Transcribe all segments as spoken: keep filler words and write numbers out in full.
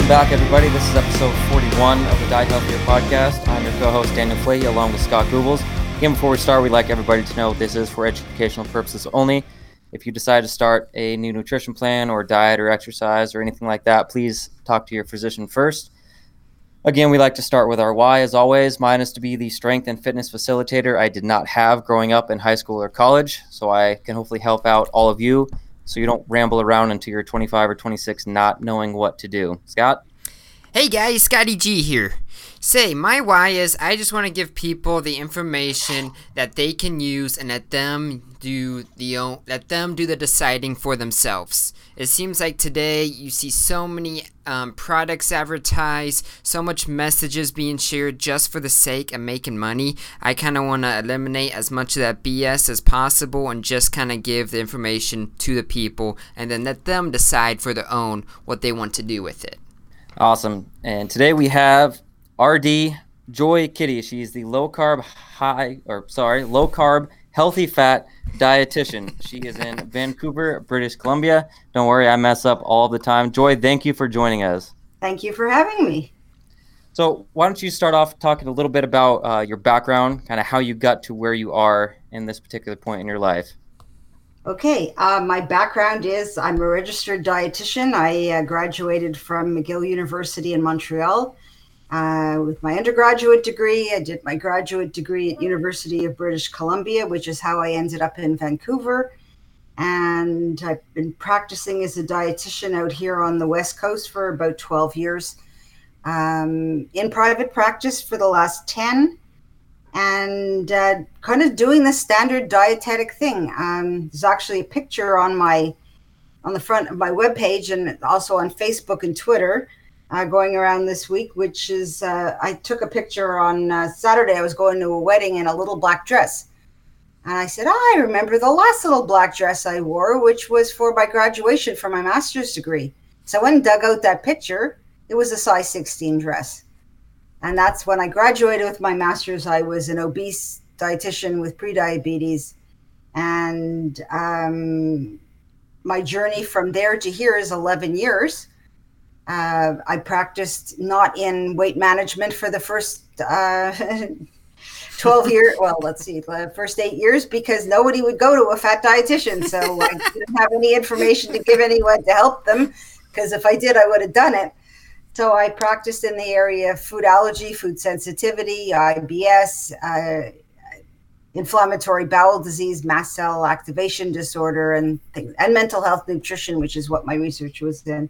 Welcome back, everybody. This is episode forty-one of the Diet Healthier podcast. I'm your co-host, Daniel Flehy, along with Scott Goebbels. Again, before we start, we'd like everybody to know this is for educational purposes only. If you decide to start a new nutrition plan or diet or exercise or anything like that, please talk to your physician first. Again, we like to start with our why, as always. Mine is to be the strength and fitness facilitator I did not have growing up in high school or college, so I can hopefully help out all of you so you don't ramble around until you're twenty-five or twenty-six not knowing what to do. Scott? Hey guys, Scotty G here. Say, my why is I just want to give people the information that they can use and let them do the let them do the deciding for themselves. It seems like today you see so many um, products advertised, so much messages being shared just for the sake of making money. I kind of want to eliminate as much of that B S as possible and just kind of give the information to the people and then let them decide for their own what they want to do with it. Awesome. And today we have R D Joy Kitty. She's the low carb high or sorry, low carb healthy fat dietitian. She is in Vancouver, British Columbia. Don't worry, I mess up all the time. Joy, thank you for joining us. Thank you for having me. So why don't you start off talking a little bit about uh, your background, kind of how you got to where you are in this particular point in your life. Okay, uh, my background is I'm a registered dietitian. I uh, graduated from McGill University in Montreal uh, with my undergraduate degree. I did my graduate degree at University of British Columbia, which is how I ended up in Vancouver. And I've been practicing as a dietitian out here on the West Coast for about twelve years. Um, in private practice for the last ten. And uh, kind of doing the standard dietetic thing. Um, there's actually a picture on my on the front of my webpage and also on Facebook and Twitter uh, going around this week, which is uh, I took a picture on uh, Saturday. I was going to a wedding in a little black dress. And I said, oh, I remember the last little black dress I wore, which was for my graduation for my master's degree. So I went and dug out that picture. It was a size sixteen dress. And that's when I graduated with my master's. I was an obese dietitian with prediabetes. And um, my journey from there to here is eleven years. Uh, I practiced not in weight management for the first uh, twelve years. Well, let's see, the first eight years, because nobody would go to a fat dietitian. So I didn't have any information to give anyone to help them, because if I did, I would have done it. So I practiced in the area of food allergy, food sensitivity, I B S, uh, inflammatory bowel disease, mast cell activation disorder, and things, and mental health nutrition, which is what my research was in.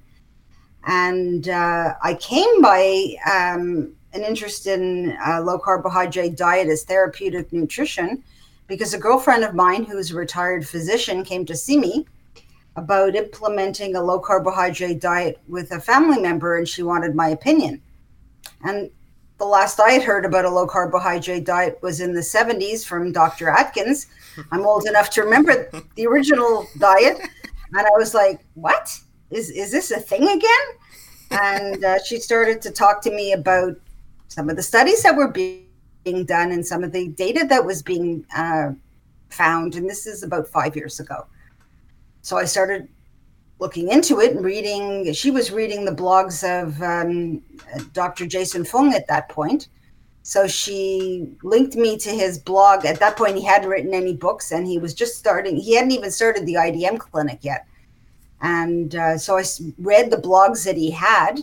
And uh, I came by um, an interest in uh, low carbohydrate diet as therapeutic nutrition because a girlfriend of mine who's a retired physician came to see me about implementing a low carbohydrate diet with a family member, and she wanted my opinion. And the last I had heard about a low carbohydrate diet was in the seventies from Doctor Atkins. I'm old enough to remember the original diet. And I was like, what? Is, is this a thing again? And uh, she started to talk to me about some of the studies that were being done and some of the data that was being uh, found. And this is about five years ago. So I started looking into it and reading. She was reading the blogs of um, Doctor Jason Fung at that point. So she linked me to his blog. At that point, he hadn't written any books, and he was just starting. He hadn't even started the I D M clinic yet. And uh, so I read the blogs that he had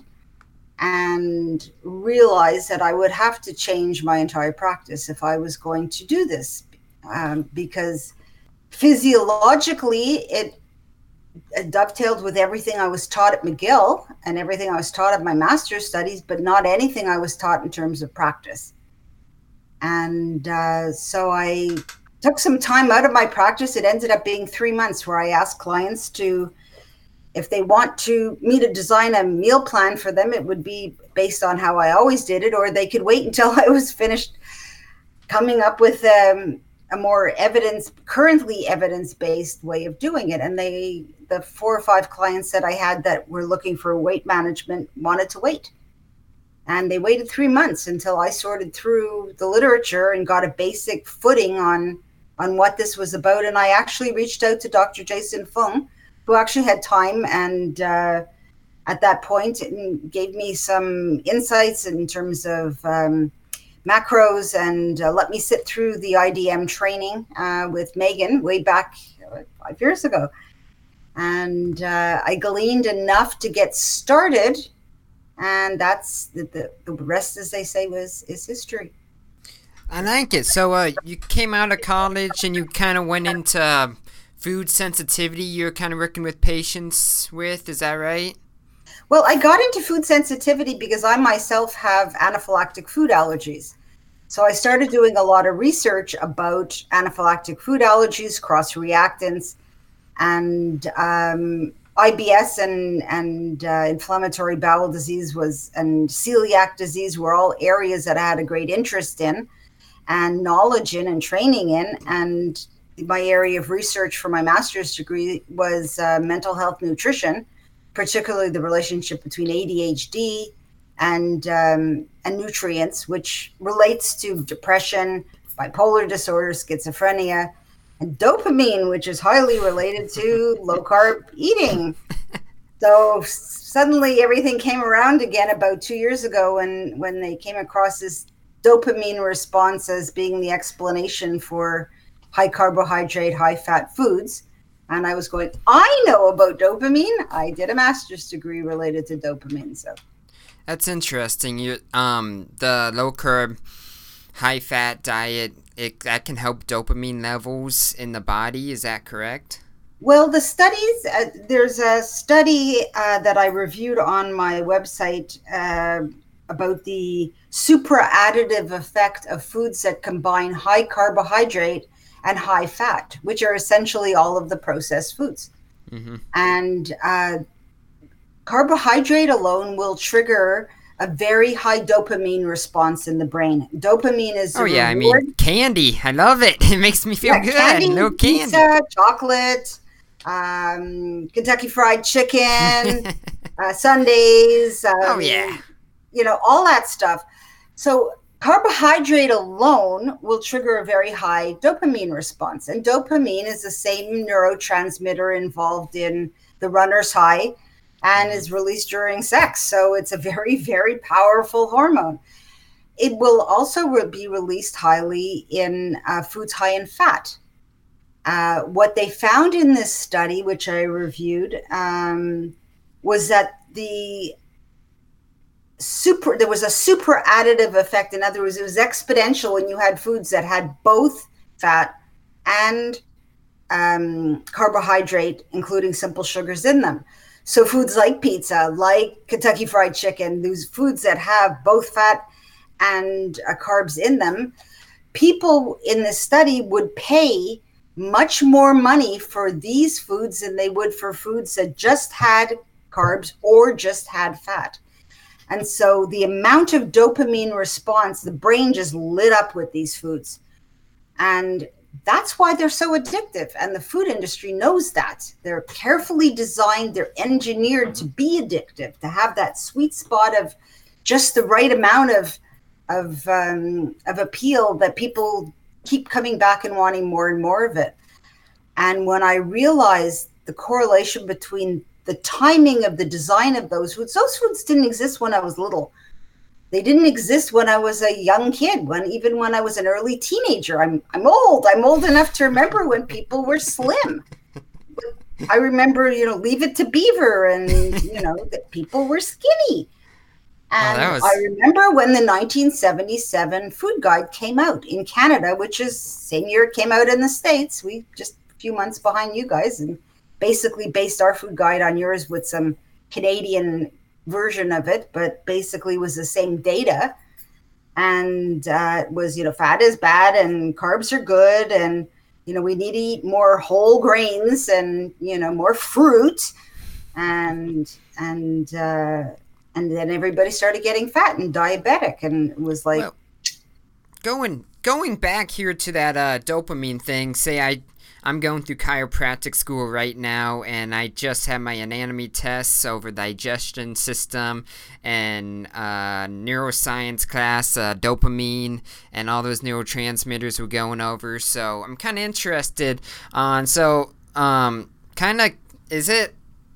and realized that I would have to change my entire practice if I was going to do this, um, because physiologically, it dovetailed with everything I was taught at McGill and everything I was taught at my master's studies, but not anything I was taught in terms of practice. And uh, so I took some time out of my practice. It ended up being three months where I asked clients to, if they want to me to design a meal plan for them, it would be based on how I always did it, or they could wait until I was finished coming up with um, a more evidence, currently evidence-based way of doing it. And they, the four or five clients that I had that were looking for weight management wanted to wait. And they waited three months until I sorted through the literature and got a basic footing on, on what this was about. And I actually reached out to Doctor Jason Fung, who actually had time and uh, at that point and gave me some insights in terms of um, macros and uh, let me sit through the I D M training uh, with Megan way back uh, five years ago. And uh, I gleaned enough to get started. And that's the, the, the rest, as they say, was is history. I like it. So uh, you came out of college and you kind of went into uh, food sensitivity. You're kind of working with patients with, is that right? Well, I got into food sensitivity because I myself have anaphylactic food allergies. So I started doing a lot of research about anaphylactic food allergies, cross-reactants, and um, I B S and, and uh, inflammatory bowel disease was and celiac disease were all areas that I had a great interest in and knowledge in and training in. And my area of research for my master's degree was uh, mental health nutrition, particularly the relationship between A D H D and um, and nutrients, which relates to depression, bipolar disorder, schizophrenia, and dopamine, which is highly related to low carb eating. So suddenly everything came around again about two years ago when, when they came across this dopamine response as being the explanation for high carbohydrate, high fat foods. And I was going, I know about dopamine. I did a master's degree related to dopamine. So that's interesting. You um the low carb, high fat diet, it that can help dopamine levels in the body. Is that correct? Well, the studies, uh, there's a study uh, that I reviewed on my website uh, about the supra-additive effect of foods that combine high carbohydrate and high fat, which are essentially all of the processed foods. Mm-hmm. And uh, carbohydrate alone will trigger a very high dopamine response in the brain. Dopamine is oh yeah, reward. I mean candy. I love it. It makes me feel yeah, good. Candy, no candy, pizza, chocolate, um, Kentucky Fried Chicken, uh, sundaes. Um, oh yeah, you know all that stuff. So carbohydrate alone will trigger a very high dopamine response, and dopamine is the same neurotransmitter involved in the runner's high and is released during sex. So it's a very, very powerful hormone. It will also re- be released highly in uh, foods high in fat. Uh, what they found in this study, which I reviewed, um, was that the super there was a super additive effect. In other words, it was exponential when you had foods that had both fat and um, carbohydrate, including simple sugars in them. So foods like pizza, like Kentucky Fried Chicken, those foods that have both fat and uh, carbs in them, people in this study would pay much more money for these foods than they would for foods that just had carbs or just had fat. And so the amount of dopamine response, the brain just lit up with these foods. And that's why they're so addictive. And the food industry knows that. They're carefully designed, they're engineered to be addictive, to have that sweet spot of just the right amount of of um, of appeal that people keep coming back and wanting more and more of it. And when I realized the correlation between the timing of the design of those foods, those foods didn't exist when I was little. They didn't exist when I was a young kid, when even when I was an early teenager. I'm I'm old. I'm old enough to remember when people were slim. I remember, you know, Leave It to Beaver, and you know that people were skinny. And oh, was... I remember when the nineteen seventy-seven Food Guide came out in Canada, which is same year it came out in the States. We just a few months behind you guys, and basically based our food guide on yours with some Canadian version of it, but basically was the same data. And uh, it was, you know, fat is bad and carbs are good. And, you know, we need to eat more whole grains and, you know, more fruit. And, and, uh, and then everybody started getting fat and diabetic, and it was like, well, going, going back here to that uh, dopamine thing, say I, I'm going through chiropractic school right now, and I just had my anatomy tests over digestion system and uh, neuroscience class, uh, dopamine, and all those neurotransmitters we're going over. So I'm kind of interested on, so um, kind of, is it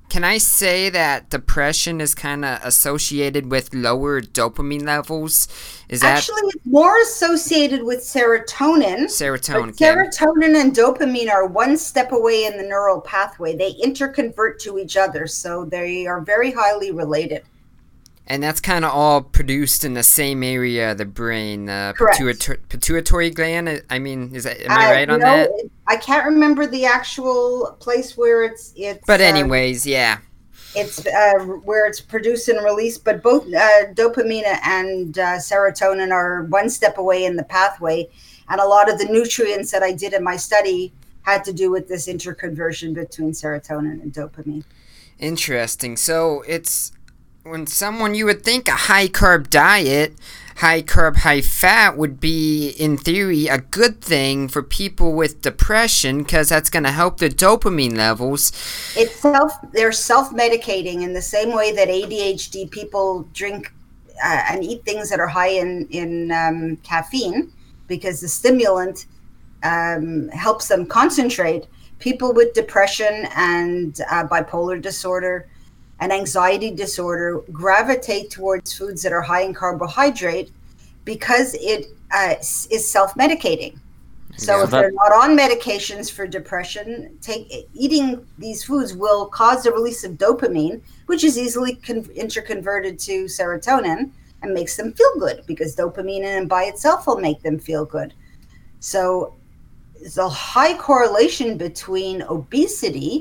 can I say that depression is kind of associated with lower dopamine levels? Is that actually it's more associated with serotonin? Serotonin. But serotonin and dopamine are one step away in the neural pathway. They interconvert to each other, so they are very highly related. And that's kind of all produced in the same area of the brain, the Correct. pituitary, pituitary gland. I mean, is that am I Uh, right on no, that? I can't remember the actual place where it's it's. But uh, anyways, yeah. it's uh, where it's produced and released. But both uh, dopamine and uh, serotonin are one step away in the pathway, and a lot of the nutrients that I did in my study had to do with this interconversion between serotonin and dopamine. Interesting. So it's when someone, you would think a high carb diet, high carb, high fat would be, in theory, a good thing for people with depression because that's going to help their dopamine levels. It's self, they're self-medicating in the same way that A D H D people drink uh, and eat things that are high in, in um, caffeine because the stimulant um, helps them concentrate. People with depression and uh, bipolar disorder and anxiety disorder gravitate towards foods that are high in carbohydrate because it uh, is self-medicating. So Yeah, if that- they're not on medications for depression, take eating these foods will cause the release of dopamine, which is easily con- interconverted to serotonin and makes them feel good because dopamine in and by itself will make them feel good. So there's a high correlation between obesity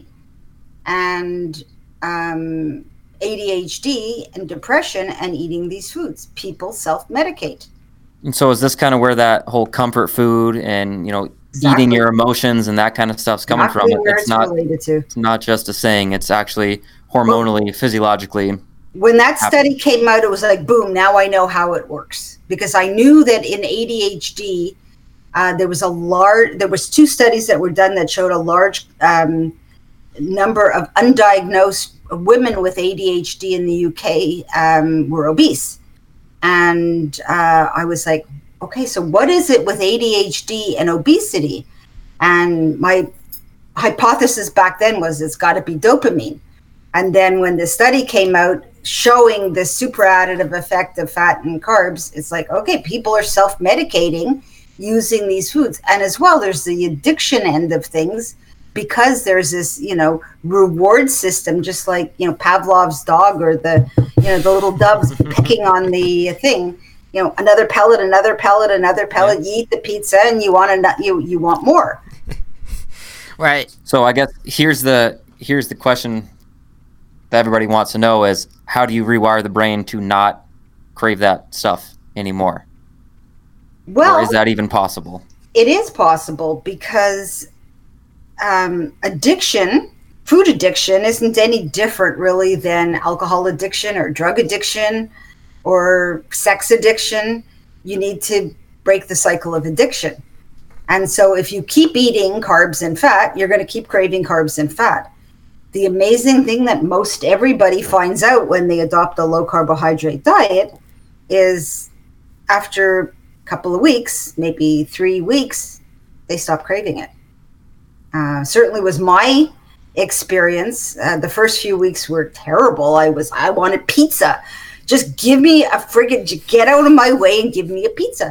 and um, A D H D and depression and eating these foods. People self-medicate. And so is this kind of where that whole comfort food and, you know, Exactly. eating your emotions and that kind of stuff's coming Exactly from? where It's it's not related to. it's not just a saying, it's actually hormonally, physiologically. When that study came out, it was like, boom, now I know how it works. Because I knew that in A D H D, uh, there was a large, there was two studies that were done that showed a large um, number of undiagnosed women with A D H D in the U K um, were obese. And uh, I was like, okay, so what is it with A D H D and obesity? And my hypothesis back then was it's got to be dopamine. And then when the study came out showing the super additive effect of fat and carbs, it's like, okay, people are self-medicating using these foods. And as well, there's the addiction end of things because there's this, you know, reward system, just like, you know, Pavlov's dog or the, you know, the little doves picking on the thing, you know, another pellet, another pellet, another pellet, you eat the pizza and you want to, you, you want more. Right. So I guess here's the here's the question that everybody wants to know is, how do you rewire the brain to not crave that stuff anymore? Well, Or is that even possible? it is possible because um, addiction, food addiction, isn't any different really than alcohol addiction or drug addiction or sex addiction. You need to break the cycle of addiction. And so if you keep eating carbs and fat, you're going to keep craving carbs and fat. The amazing thing that most everybody finds out when they adopt a low carbohydrate diet is after a couple of weeks, maybe three weeks, they stop craving it. Uh, certainly was my experience. Uh, the first few weeks were terrible. I was, I wanted pizza. Just give me a friggin', get out of my way and give me a pizza.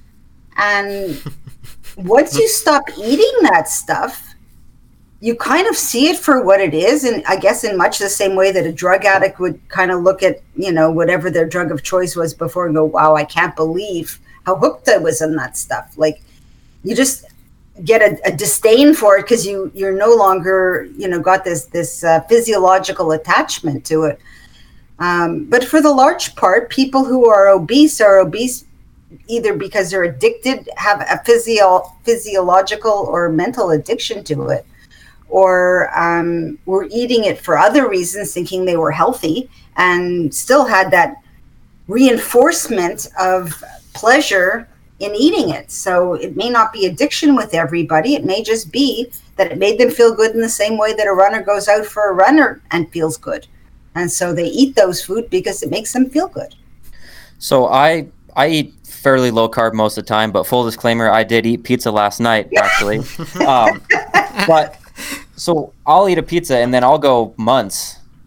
And once you stop eating that stuff, you kind of see it for what it is. And I guess in much the same way that a drug addict would kind of look at, you know, whatever their drug of choice was before and go, wow, I can't believe how hooked I was on that stuff. Like, you just get a, a disdain for it because you, you're no longer, you know, got this, this uh, physiological attachment to it. Um, but for the large part, people who are obese are obese either because they're addicted, have a physio- physiological or mental addiction to it, or um, were eating it for other reasons, thinking they were healthy, and still had that reinforcement of pleasure in eating it. So it may not be addiction with everybody. It may just be that it made them feel good in the same way that a runner goes out for a runner and feels good. And so they eat those food because it makes them feel good. So I I eat fairly low carb most of the time, but full disclaimer, I did eat pizza last night, actually. um, but so I'll eat a pizza and then I'll go months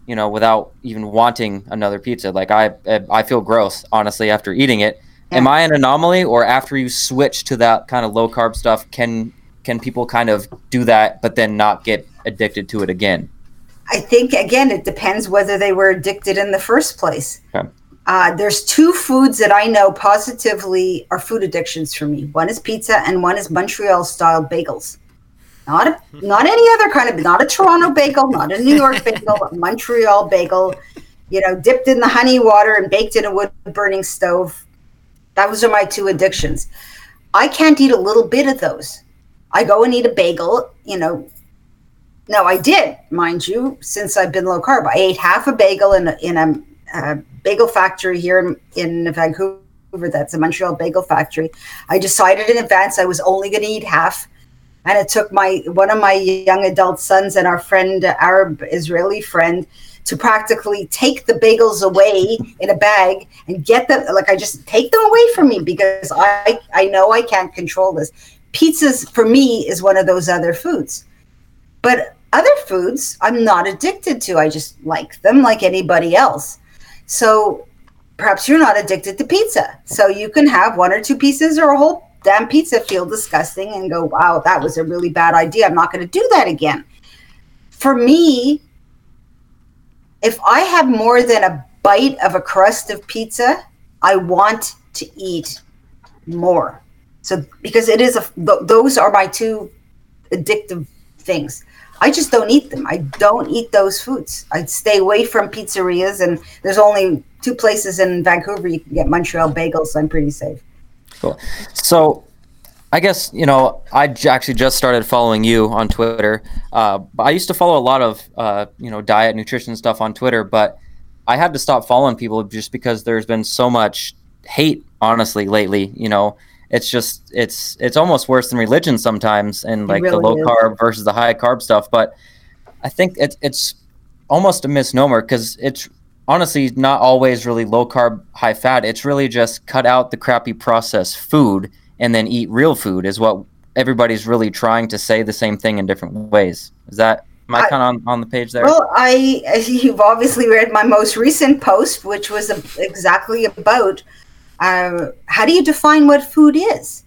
you know, without even wanting another pizza. Like I, I feel gross, honestly, after eating it. Yeah. Am I an anomaly, or after you switch to that kind of low carb stuff, can can people kind of do that, but then not get addicted to it again? I think, again, it depends whether they were addicted in the first place. Okay. Uh, there's two foods that I know positively are food addictions for me. One is pizza, and one is Montreal-style bagels. Not a, not any other kind of, not a Toronto bagel, not a New York bagel, a Montreal bagel, you know, dipped in the honey water and baked in a wood-burning stove. Those are my two addictions. I can't eat a little bit of those. I go and eat a bagel, you know. No, I did, mind you, since I've been low carb. I ate half a bagel in a, in a, a bagel factory here in, in Vancouver. That's a Montreal bagel factory. I decided in advance I was only going to eat half. And it took my one of my young adult sons and our friend, Arab Israeli friend, to practically take the bagels away in a bag and get them. Like, I just take them away from me because I, I know I can't control this. Pizzas, for me, is one of those other foods. But other foods, I'm not addicted to. I just like them like anybody else. So perhaps you're not addicted to pizza. So you can have one or two pieces or a whole damn pizza, feel disgusting, and go, wow, that was a really bad idea. I'm not going to do that again. For me, if I have more than a bite of a crust of pizza, I want to eat more. So because it is a, th- those are my two addictive things. I just don't eat them. I don't eat those foods. I stay away from pizzerias, and there's only two places in Vancouver you can get Montreal bagels, so I'm pretty safe. Cool. So I guess, you know, I j- actually just started following you on Twitter. Uh, I used to follow a lot of, uh, you know, diet, nutrition stuff on Twitter, but I had to stop following people just because there's been so much hate, honestly, lately. You know, it's just, it's it's almost worse than religion sometimes, and like really the low is. carb versus the high carb stuff. But I think it's, it's almost a misnomer, because it's honestly not always really low carb, high fat. It's really just cut out the crappy processed food and then eat real food is what everybody's really trying to say, the same thing in different ways. Is that, am I, I kind of on, on the page there? Well, I you've obviously read my most recent post, which was a, exactly about uh, how do you define what food is?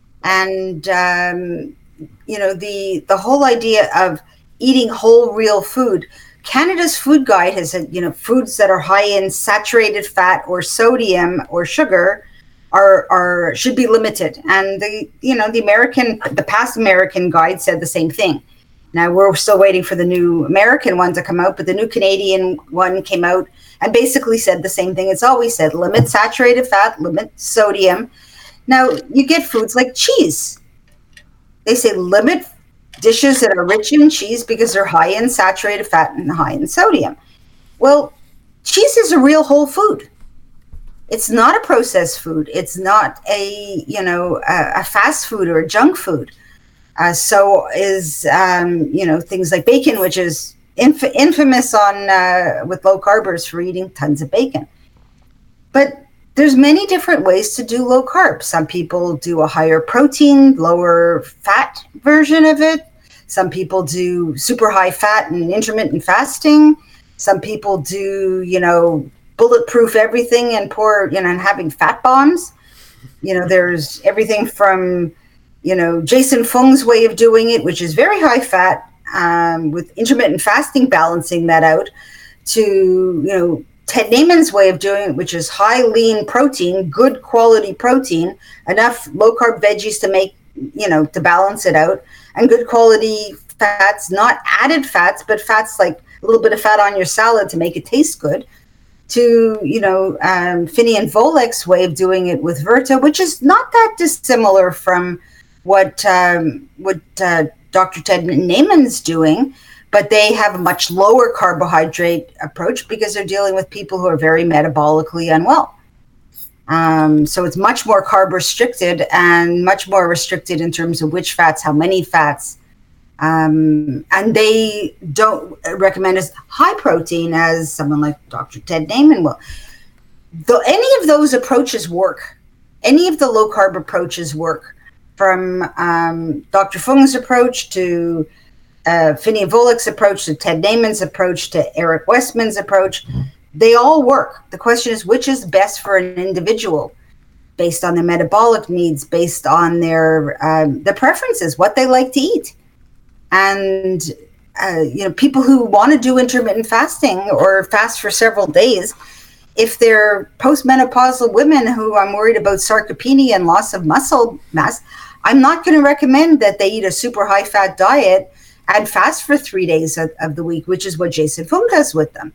And, um, you know, the the whole idea of eating whole, real food. Canada's food guide has said, you know, foods that are high in saturated fat or sodium or sugar are are should be limited. And the you know the American the past American guide said the same thing. Now we're still waiting for the new American one to come out, but the new Canadian one came out and basically said the same thing it's always said: limit saturated fat, limit sodium. Now you get foods like cheese. They say limit dishes that are rich in cheese because they're high in saturated fat and high in sodium. Well, cheese is a real whole food. It's not a processed food. It's not a, you know, a, a fast food or a junk food. Uh, so is, um, you know, things like bacon, which is inf- infamous on uh, with low carbers for eating tons of bacon. But there's many different ways to do low carb. Some people do a higher protein, lower fat version of it. Some people do super high fat and intermittent fasting. Some people do, you know, bulletproof everything and pour, you know, and having fat bombs. You know, there's everything from, you know, Jason Fung's way of doing it, which is very high fat, um, with intermittent fasting balancing that out, to, you know, Ted Naiman's way of doing it, which is high lean protein, good quality protein, enough low carb veggies to make, you know, to balance it out, and good quality fats, not added fats, but fats like a little bit of fat on your salad to make it taste good, to, you know, um, Finney and Volek's way of doing it with Virta, which is not that dissimilar from what um, what uh, Doctor Ted Naiman's doing, but they have a much lower carbohydrate approach because they're dealing with people who are very metabolically unwell. Um, so it's much more carb restricted and much more restricted in terms of which fats, how many fats. Um, and they don't recommend as high protein as someone like Doctor Ted Naiman will. Though any of those approaches work, any of the low carb approaches work, from um, Doctor Fung's approach to uh, Finian Volek's approach, to Ted Naiman's approach, to Eric Westman's approach, they all work. The question is, which is best for an individual based on their metabolic needs, based on their um, their preferences, what they like to eat. And, uh, you know, people who want to do intermittent fasting or fast for several days, if they're postmenopausal women who I'm worried about sarcopenia and loss of muscle mass, I'm not going to recommend that they eat a super high fat diet and fast for three days of, of the week, which is what Jason Fung does with them.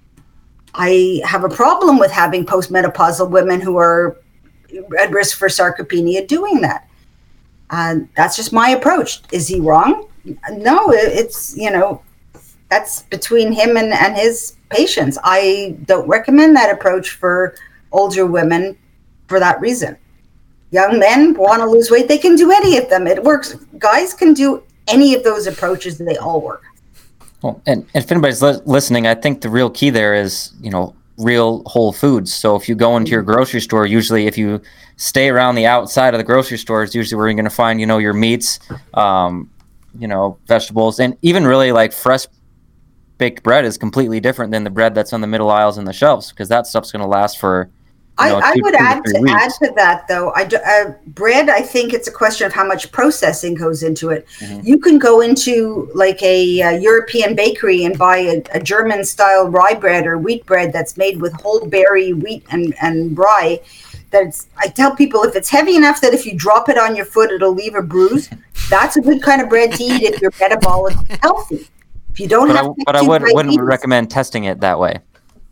I have a problem with having postmenopausal women who are at risk for sarcopenia doing that. Uh, that's just my approach. Is he wrong? No, it's, you know, that's between him and, and his patients. I don't recommend that approach for older women for that reason. Young men want to lose weight, they can do any of them. It works. Guys can do any of those approaches, they all work. Well, and, and if anybody's li- listening, I think the real key there is, you know, real whole foods. So if you go into your grocery store, usually if you stay around the outside of the grocery store, is usually where you're going to find, you know, your meats, um, you know, vegetables, and even really like fresh baked bread is completely different than the bread that's on the middle aisles and the shelves, because that stuff's going to last for, you know, I, I two, would two add to, to weeks. add to that, though. I do, uh, bread, I think it's a question of how much processing goes into it. Mm-hmm. You can go into like a, a European bakery and buy a, a German-style rye bread or wheat bread that's made with whole berry wheat and, and rye. That's, I tell people, if it's heavy enough that if you drop it on your foot, it'll leave a bruise, that's a good kind of bread to eat if you're metabolically healthy. If you don't but have I, but I would, wouldn't recommend testing it that way.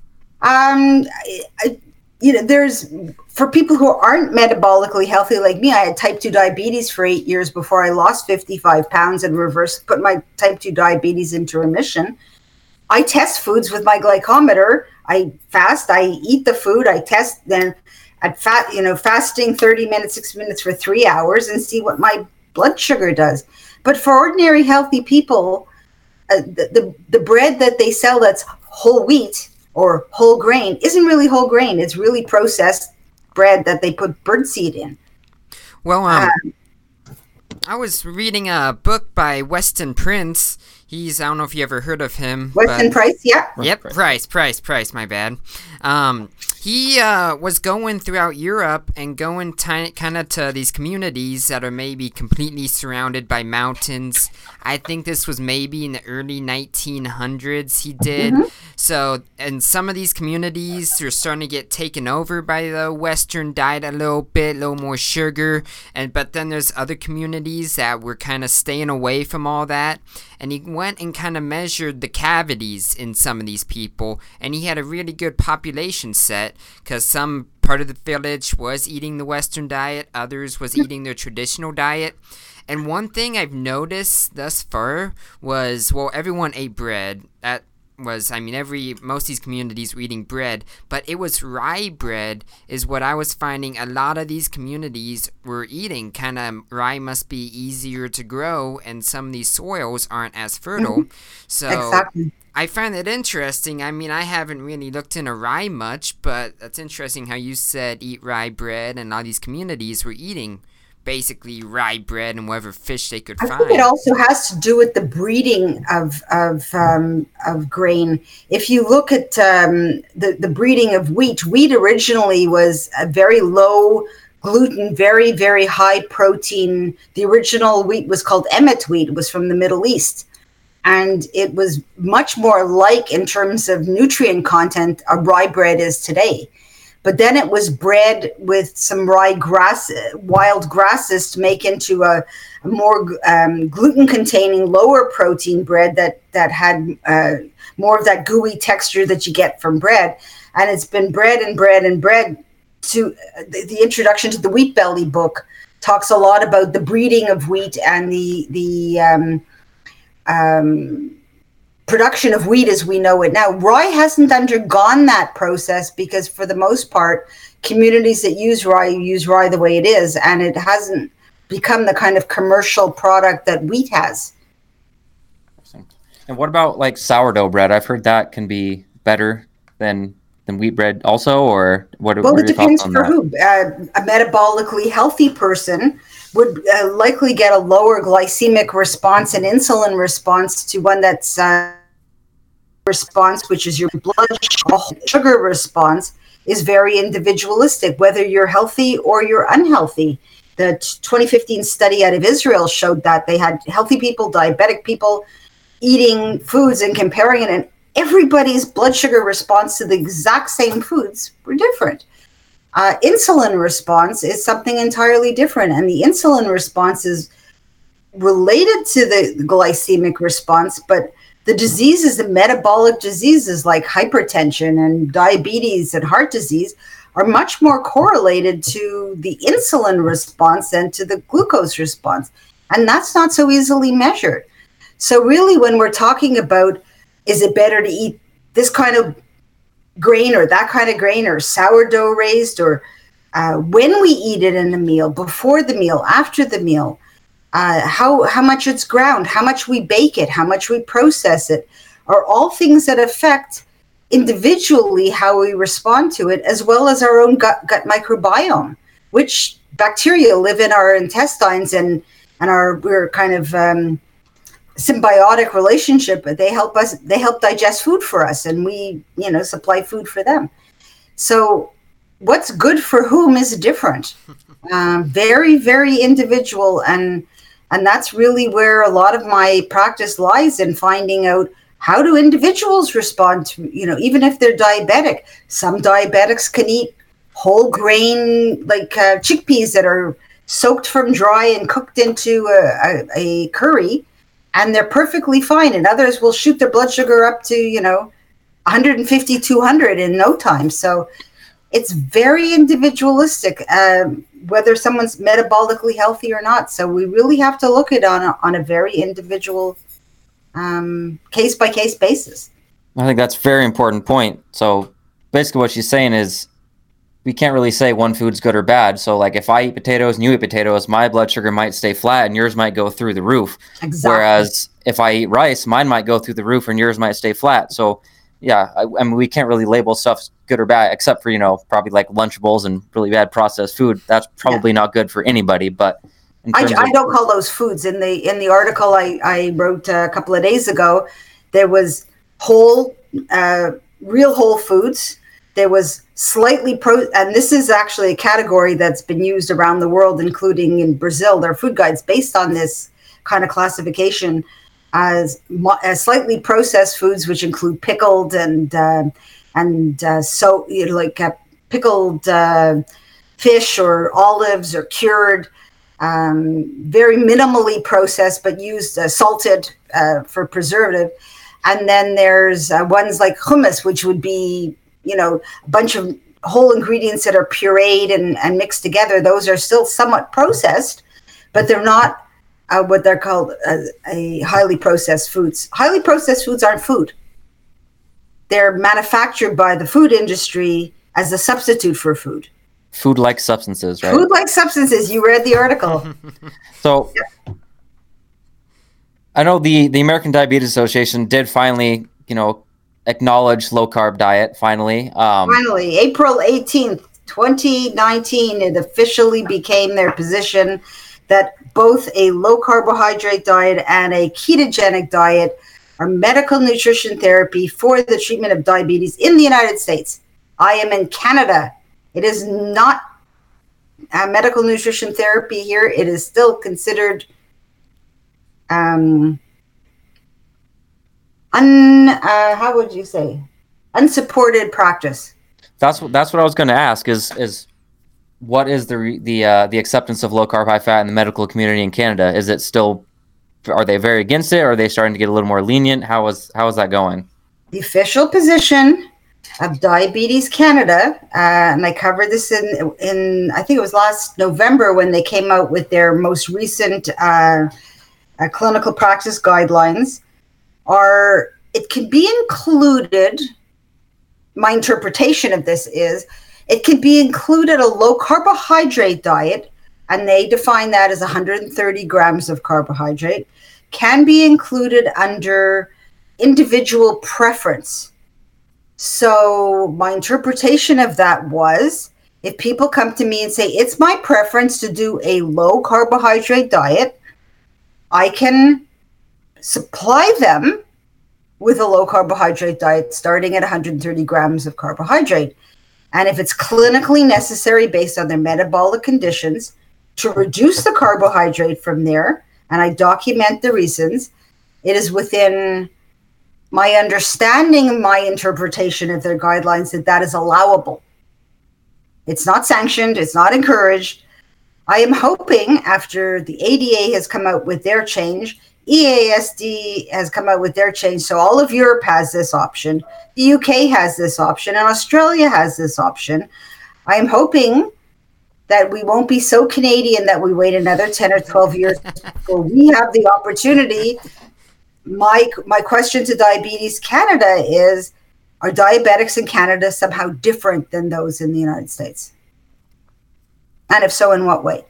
Um, I, I, you know, there's, for people who aren't metabolically healthy like me, I had type two diabetes for eight years before I lost fifty-five pounds and reversed, put my type two diabetes into remission. I test foods with my glycometer. I fast, I eat the food, I test, then at fat, you know, fasting thirty minutes, six minutes for three hours and see what my blood sugar does. But for ordinary healthy people, uh, the, the, the bread that they sell that's whole wheat or whole grain isn't really whole grain. It's really processed bread that they put birdseed in. Well, um, um, I was reading a book by Weston Prince. He's, I don't know if you ever heard of him. Weston but, Price, yeah. Yep, Price, Price, Price, my bad. Um, he uh, was going throughout Europe and going t- kind of to these communities that are maybe completely surrounded by mountains. I think this was maybe in the early nineteen hundreds he did. Mm-hmm. So, and some of these communities are starting to get taken over by the Western diet a little bit, a little more sugar. And but then there's other communities that were kind of staying away from all that. And he went and kind of measured the cavities in some of these people, and he had a really good population set, because some part of the village was eating the Western diet, others was eating their traditional diet. And one thing I've noticed thus far was, well, everyone ate bread. That was, I mean, every, most of these communities were eating bread, but it was rye bread is what I was finding a lot of these communities were eating. Kind of, rye must be easier to grow, and some of these soils aren't as fertile. Mm-hmm. So exactly. I find it interesting. I mean, I haven't really looked into rye much, but that's interesting how you said eat rye bread, and all these communities were eating basically rye bread and whatever fish they could I find. I think it also has to do with the breeding of of um, of grain. If you look at um, the the breeding of wheat, wheat originally was a very low gluten, very very high protein. The original wheat was called emmet wheat. It was from the Middle East, and it was much more like, in terms of nutrient content, a rye bread is today. But then it was bred with some rye grass, wild grasses, to make into a, a more um, gluten-containing, lower protein bread that that had uh, more of that gooey texture that you get from bread. And it's been bred and bred and bred. To uh, the, the introduction to the Wheat Belly book talks a lot about the breeding of wheat and the the um, um, production of wheat as we know it now. Rye hasn't undergone that process because, for the most part, communities that use rye use rye the way it is, and it hasn't become the kind of commercial product that wheat has. And what about like sourdough bread? I've heard that can be better than than wheat bread also, or what? Well, what it are your depends thoughts on for that? who. Uh, a metabolically healthy person would uh, likely get a lower glycemic response and insulin response to one that's uh, response, which is your blood sugar response, is very individualistic, whether you're healthy or you're unhealthy. The twenty fifteen study out of Israel showed that they had healthy people, diabetic people eating foods and comparing it, and everybody's blood sugar response to the exact same foods were different. Uh, insulin response is something entirely different, and the insulin response is related to the glycemic response, but the diseases, the metabolic diseases like hypertension and diabetes and heart disease are much more correlated to the insulin response than to the glucose response. And that's not so easily measured. So really, when we're talking about, is it better to eat this kind of grain or that kind of grain or sourdough raised, or uh, when we eat it in the meal, before the meal, after the meal, uh, how, how much it's ground, how much we bake it, how much we process it, are all things that affect individually how we respond to it, as well as our own gut, gut microbiome, which bacteria live in our intestines, and and our we're kind of um, symbiotic relationship. But they help us, they help digest food for us, and we you know supply food for them. So what's good for whom is different, um, very very individual, and and that's really where a lot of my practice lies, in finding out, how do individuals respond to, you know, even if they're diabetic? Some diabetics can eat whole grain, like uh, chickpeas that are soaked from dry and cooked into a, a, a curry, and they're perfectly fine. And others will shoot their blood sugar up to, you know, one fifty, two hundred in no time. So it's very individualistic, um, whether someone's metabolically healthy or not. So we really have to look at it on a, on a very individual um case by case basis. I think that's a very important point. So basically what she's saying is, we can't really say one food's good or bad. So like, if I eat potatoes and you eat potatoes, my blood sugar might stay flat and yours might go through the roof. Exactly. Whereas if I eat rice, mine might go through the roof and yours might stay flat. So yeah, I, I mean, we can't really label stuff good or bad, except for, you know, probably like Lunchables and really bad processed food. That's probably yeah. not good for anybody. But I, I don't call those foods. In the in the article I, I wrote a couple of days ago, there was whole, uh, real whole foods. There was slightly pro, and this is actually a category that's been used around the world, including in Brazil. There are food guides based on this kind of classification as, as slightly processed foods, which include pickled and uh, and uh, so you know, like uh, pickled uh, fish or olives or cured. Um, very minimally processed, but used uh, salted uh, for preservative. And then there's uh, ones like hummus, which would be, you know, a bunch of whole ingredients that are pureed and, and mixed together. Those are still somewhat processed, but they're not uh, what they're called uh, a highly processed foods. Highly processed foods aren't food. They're manufactured by the food industry as a substitute for food. Food-like substances, right? Food-like substances. You read the article. So, yeah. I know the, the American Diabetes Association did finally, you know, acknowledge low-carb diet, finally. Um, finally, April eighteenth, twenty nineteen, it officially became their position that both a low-carbohydrate diet and a ketogenic diet are medical nutrition therapy for the treatment of diabetes in the United States. I am in Canada. It is not uh, medical nutrition therapy here. It is still considered um, un. Uh, how would you say? Unsupported practice. That's what that's what I was going to ask. Is is what is the the uh, the acceptance of low carb, high fat in the medical community in Canada? Is it still? Are they very against it? Or are they starting to get a little more lenient? How is how is that going? The official position of Diabetes Canada, uh, and I covered this in, in, I think it was last November when they came out with their most recent uh, uh, clinical practice guidelines, are, it can be included, my interpretation of this is, it can be included a low carbohydrate diet, and they define that as one hundred thirty grams of carbohydrate, can be included under individual preference. So my interpretation of that was, if people come to me and say, it's my preference to do a low carbohydrate diet, I can supply them with a low carbohydrate diet starting at one hundred thirty grams of carbohydrate. And if it's clinically necessary based on their metabolic conditions to reduce the carbohydrate from there, and I document the reasons, it is within my understanding, my interpretation of their guidelines that that is allowable. It's not sanctioned. It's not encouraged. I am hoping after the A D A has come out with their change, E A S D has come out with their change. So all of Europe has this option. The U K has this option and Australia has this option. I am hoping that we won't be so Canadian that we wait another ten or twelve years before we have the opportunity. My, my question to Diabetes Canada is, are diabetics in Canada somehow different than those in the United States? And if so, in what way?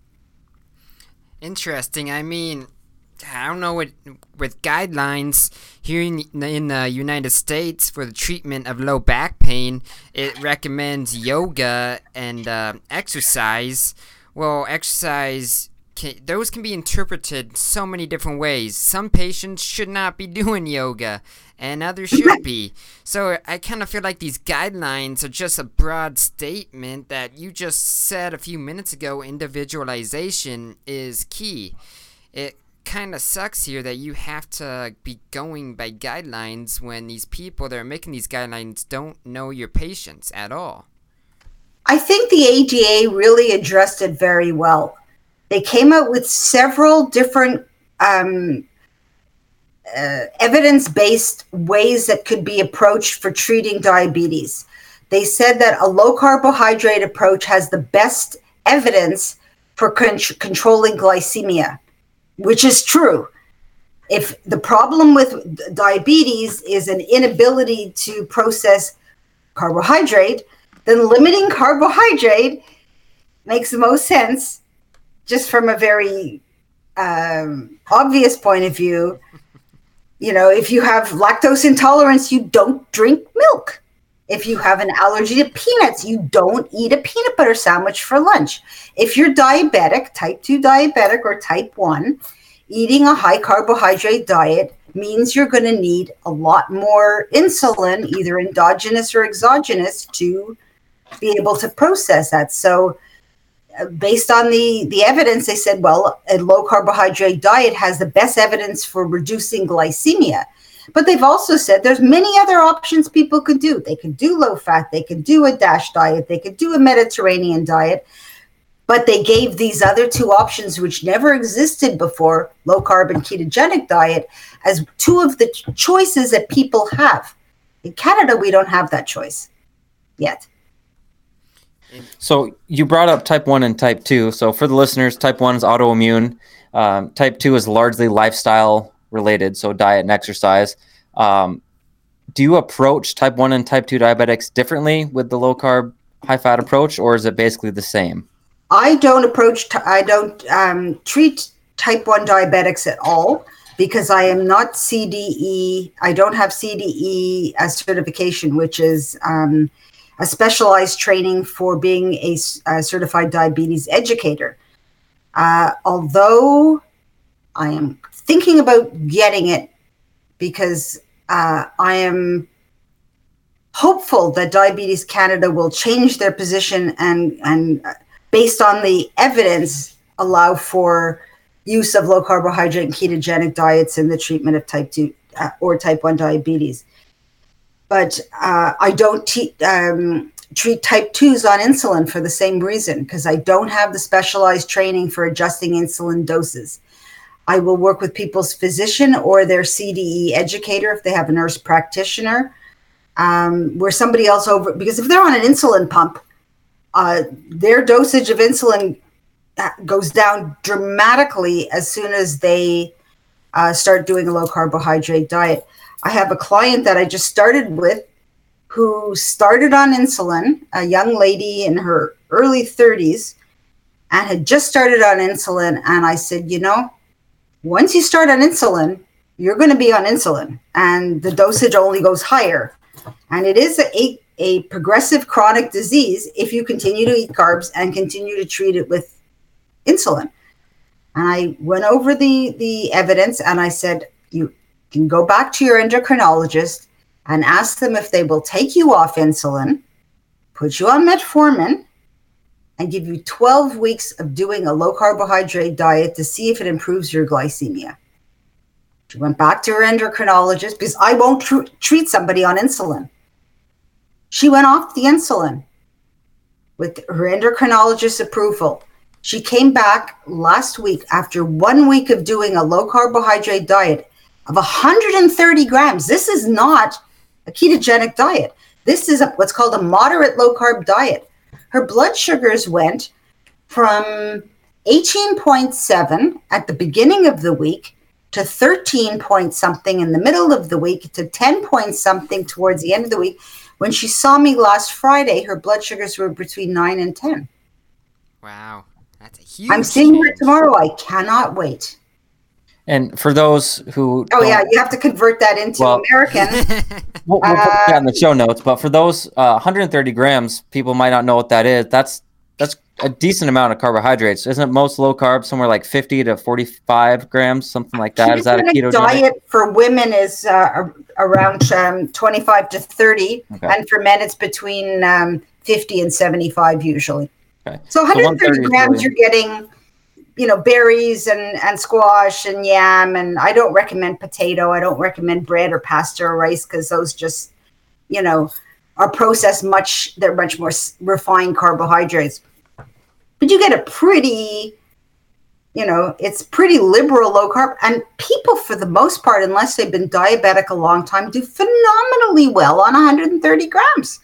Interesting. I mean, I don't know what with guidelines here in, in the United States for the treatment of low back pain, it recommends yoga and uh, exercise. Well, exercise, can, those can be interpreted so many different ways. Some patients should not be doing yoga, and others should be. So I kind of feel like these guidelines are just a broad statement that you just said a few minutes ago. Individualization is key. It kind of sucks here that you have to be going by guidelines when these people that are making these guidelines don't know your patients at all. I think the A D A really addressed it very well. They came out with several different um, uh, evidence-based ways that could be approached for treating diabetes. They said that a low carbohydrate approach has the best evidence for con- controlling glycemia, which is true. If the problem with diabetes is an inability to process carbohydrate, then limiting carbohydrate makes the most sense just from a very um, obvious point of view. You know, if you have lactose intolerance, you don't drink milk. If you have an allergy to peanuts, you don't eat a peanut butter sandwich for lunch. If you're diabetic, type two diabetic or type one, eating a high carbohydrate diet means you're going to need a lot more insulin, either endogenous or exogenous, to be able to process that. So uh, based on the, the evidence, they said, well, a low carbohydrate diet has the best evidence for reducing glycemia. But they've also said there's many other options people could do. They could do low fat. They could do a DASH diet. They could do a Mediterranean diet. But they gave these other two options, which never existed before, low carb and ketogenic diet, as two of the ch- choices that people have. In Canada, we don't have that choice yet. So you brought up type one and type two. So for the listeners, type one is autoimmune. Um, type two is largely lifestyle related, so diet and exercise. Um, do you approach type one and type two diabetics differently with the low carb, high fat approach, or is it basically the same? I don't approach, t- I don't um, treat type one diabetics at all because I am not C D E. I don't have C D E as certification, which is um, a specialized training for being a, a certified diabetes educator. Uh, although I am thinking about getting it because uh, I am hopeful that Diabetes Canada will change their position and, and based on the evidence, allow for use of low carbohydrate and ketogenic diets in the treatment of type two uh, or type one diabetes. But uh, I don't te- um, treat type twos on insulin for the same reason, because I don't have the specialized training for adjusting insulin doses. I will work with people's physician or their C D E educator if they have a nurse practitioner, um, where somebody else over, because if they're on an insulin pump, uh, their dosage of insulin goes down dramatically as soon as they uh, start doing a low carbohydrate diet. I have a client that I just started with who started on insulin, a young lady in her early thirties, and had just started on insulin. And I said, you know, once you start on insulin, you're going to be on insulin, and the dosage only goes higher. And it is a a progressive chronic disease if you continue to eat carbs and continue to treat it with insulin. And I went over the, the evidence and I said, you can go back to your endocrinologist and ask them if they will take you off insulin, put you on metformin, and give you twelve weeks of doing a low carbohydrate diet to see if it improves your glycemia. She went back to her endocrinologist because I won't tr- treat somebody on insulin. She went off the insulin with her endocrinologist's approval. She came back last week after one week of doing a low carbohydrate diet of one hundred thirty grams. This is not a ketogenic diet. This is a, what's called a moderate low carb diet. Her blood sugars went from eighteen point seven at the beginning of the week to thirteen point something in the middle of the week to ten point something towards the end of the week. When she saw me last Friday, her blood sugars were between nine and ten. Wow. That's a huge I'm seeing her change. tomorrow. I cannot wait. And for those who Oh, don't- yeah, you have to convert that into Well- American. we'll, we'll put that in the Um, show notes. But for those uh, one hundred thirty grams, people might not know what that is. That's that's a decent amount of carbohydrates. Isn't most low carb somewhere like fifty to forty-five grams, something like that? Is that a Ketogenic ketogenic diet for women is uh, ar- around um, twenty-five to thirty, Okay. and for men it's between um, fifty and seventy-five usually. Okay. So one hundred thirty one thirty is grams, really- you're getting, you know, berries and, and squash and yam. And I don't recommend potato. I don't recommend bread or pasta or rice because those just, you know, are processed much. They're much more s- refined carbohydrates. But you get a pretty, you know, it's pretty liberal low carb. And people, for the most part, unless they've been diabetic a long time, do phenomenally well on one hundred thirty grams.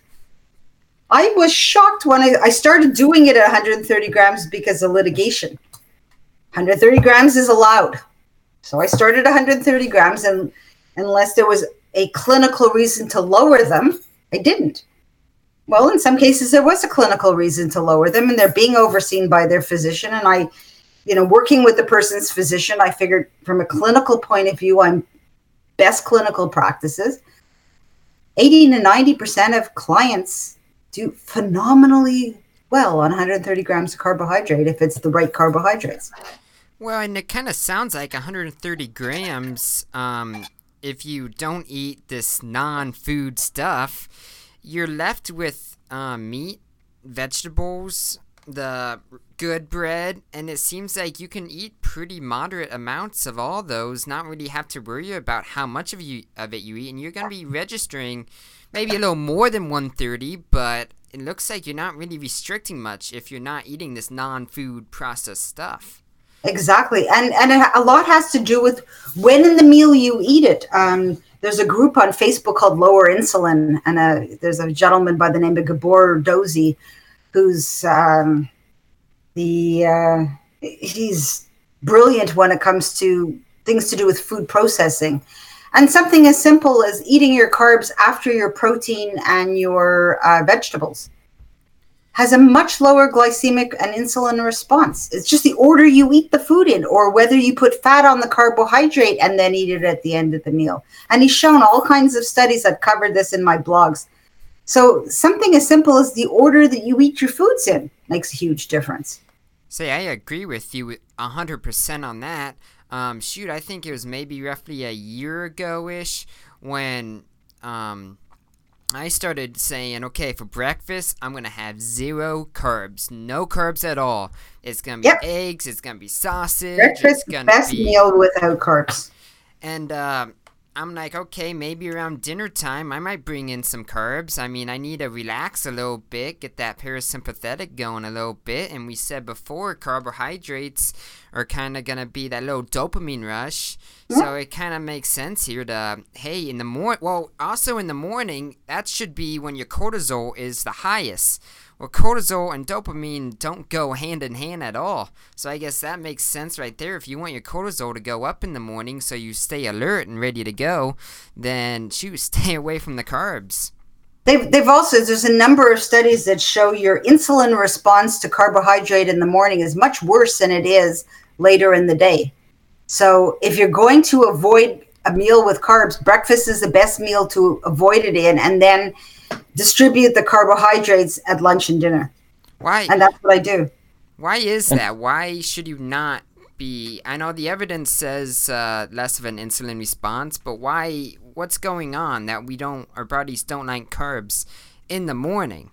I was shocked when I, I started doing it at one hundred thirty grams because of litigation. one hundred thirty grams is allowed. So I started one hundred thirty grams, and unless there was a clinical reason to lower them, I didn't. Well, in some cases, there was a clinical reason to lower them, and they're being overseen by their physician. And I, you know, working with the person's physician, I figured from a clinical point of view, I'm best clinical practices. eighty to ninety percent of clients do phenomenally well on one hundred thirty grams of carbohydrate if it's the right carbohydrates. Well, and it kind of sounds like one hundred thirty grams, um, if you don't eat this non-food stuff, you're left with uh, meat, vegetables, the good bread, and it seems like you can eat pretty moderate amounts of all those, not really have to worry about how much of you of it you eat, and you're going to be registering maybe a little more than one thirty, but it looks like you're not really restricting much if you're not eating this non-food processed stuff. Exactly. And and it, a lot has to do with when in the meal you eat it. Um, there's a group on Facebook called Lower Insulin, and a, there's a gentleman by the name of Gabor Dozy, who's um, the uh, he's brilliant when it comes to things to do with food processing. And something as simple as eating your carbs after your protein and your uh, vegetables has a much lower glycemic and insulin response. It's just the order you eat the food in, or whether you put fat on the carbohydrate and then eat it at the end of the meal. And he's shown all kinds of studies. I've covered this in my blogs. So something as simple as the order that you eat your foods in makes a huge difference. Say, I agree with you one hundred percent on that. Um, shoot, I think it was maybe roughly a year ago-ish when um, I started saying, okay, for breakfast, I'm going to have zero carbs. No carbs at all. It's going to be Yep. eggs. It's going to be sausage. Breakfast, it's the going best to be... meal without carbs. And uh, I'm like, okay, maybe around dinner time, I might bring in some carbs. I mean, I need to relax a little bit, get that parasympathetic going a little bit. And we said before, carbohydrates are kind of going to be that little dopamine rush. Yeah. So it kind of makes sense here to, hey, in the morning, well, also in the morning, that should be when your cortisol is the highest. Well, cortisol and dopamine don't go hand in hand at all. So I guess that makes sense right there. If you want your cortisol to go up in the morning so you stay alert and ready to go, then shoot, stay away from the carbs. They've, they've also, there's a number of studies that show your insulin response to carbohydrate in the morning is much worse than it is later in the day. So if you're going to avoid a meal with carbs, breakfast is the best meal to avoid it in. And then distribute the carbohydrates at lunch and dinner. Why? And that's what I do. Why is that? Why should you not be? I know the evidence says uh, less of an insulin response, but why? What's going on that we don't, our bodies don't like carbs in the morning?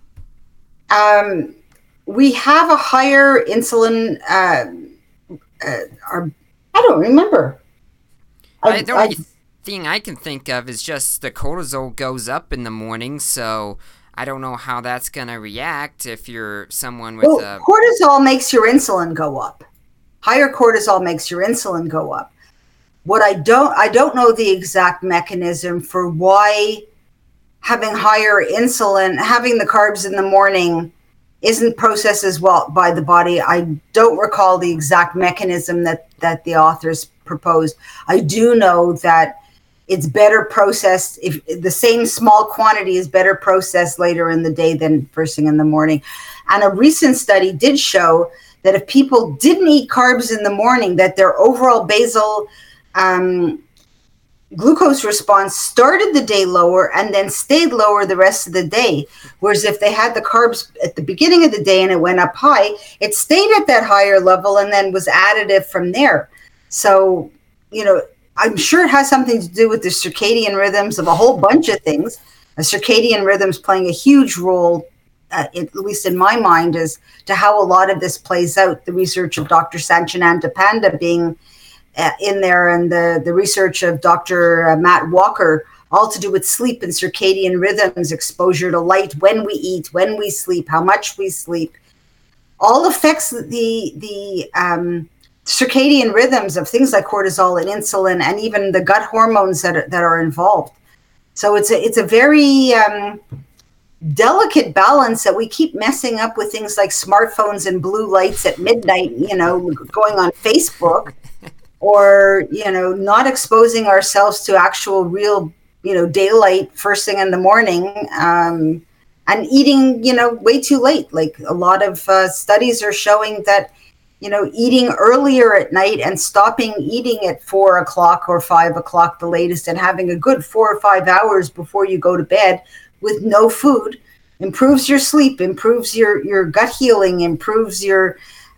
Um, we have a higher insulin. Uh, uh, our, I don't remember. I, I, the I, only thing I can think of is just the cortisol goes up in the morning, so I don't know how that's gonna react if you're someone with well, a cortisol makes your insulin go up. Higher cortisol makes your insulin go up. What I don't, I don't know the exact mechanism for why having higher insulin, having the carbs in the morning isn't processed as well by the body. I don't recall the exact mechanism that, that the authors proposed. I do know that it's better processed if the same small quantity is better processed later in the day than first thing in the morning. And a recent study did show that if people didn't eat carbs in the morning, that their overall basal um, glucose response started the day lower and then stayed lower the rest of the day. Whereas if they had the carbs at the beginning of the day and it went up high, it stayed at that higher level and then was additive from there. So, you know, I'm sure it has something to do with the circadian rhythms of a whole bunch of things. A circadian rhythms playing a huge role, uh, at least in my mind, as to how a lot of this plays out. The research of Doctor Sanchinanda Panda being uh, in there, and the, the research of Doctor Matt Walker, all to do with sleep and circadian rhythms, exposure to light, when we eat, when we sleep, how much we sleep, all affects the the um, circadian rhythms of things like cortisol and insulin, and even the gut hormones that are, that are involved. So it's a it's a very um, delicate balance that we keep messing up with things like smartphones and blue lights at midnight, you know, going on Facebook, or, you know, not exposing ourselves to actual real, you know, daylight first thing in the morning, um, and eating, you know, way too late. Like a lot of uh, studies are showing that, you know, eating earlier at night and stopping eating at four o'clock or five o'clock the latest, and having a good four or five hours before you go to bed with no food improves your sleep, improves your, your gut healing, improves your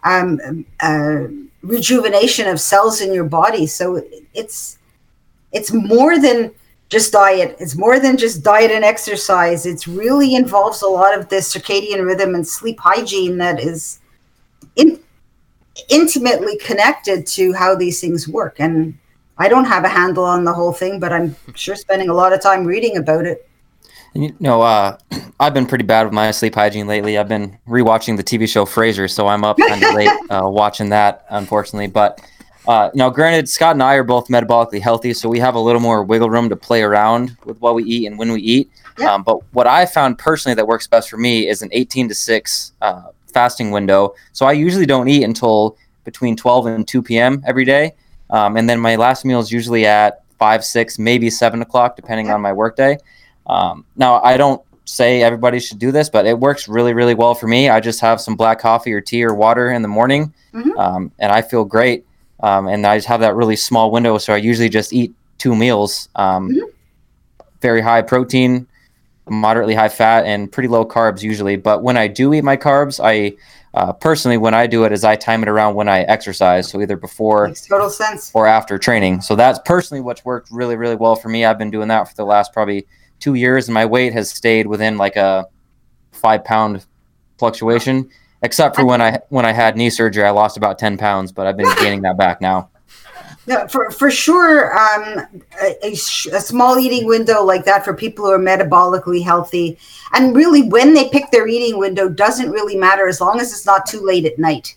um, uh, rejuvenation of cells in your body. So it's it's more than just diet. It's more than just diet and exercise. It really involves a lot of this circadian rhythm and sleep hygiene that is in, intimately connected to how these things work. And I don't have a handle on the whole thing, but I'm sure spending a lot of time reading about it. And, you know, uh, I've been pretty bad with my sleep hygiene lately. I've been rewatching the T V show Frasier, so I'm up kind of late uh, watching that, unfortunately. But uh, now, granted, Scott and I are both metabolically healthy, so we have a little more wiggle room to play around with what we eat and when we eat. Yep. Um, but what I found personally that works best for me is an eighteen to six uh, fasting window. So I usually don't eat until between twelve and two p.m. every day. Um, and then my last meal is usually at five, six, maybe seven o'clock, depending yep. on my workday. Um, now, I don't say everybody should do this, but it works really, really well for me. I just have some black coffee or tea or water in the morning, mm-hmm. um, and I feel great. Um, and I just have that really small window, so I usually just eat two meals, um, mm-hmm. very high protein, moderately high fat, and pretty low carbs usually. But when I do eat my carbs, I uh, personally, when I do it, is I time it around when I exercise, so either before Makes total sense. or after training. So that's personally what's worked really, really well for me. I've been doing that for the last probably two years, and my weight has stayed within like a five pound fluctuation, except for when I when I had knee surgery. I lost about ten pounds, but I've been gaining that back now. Yeah, for for sure. Um, a, a, a small eating window like that for people who are metabolically healthy, and really when they pick their eating window doesn't really matter as long as it's not too late at night.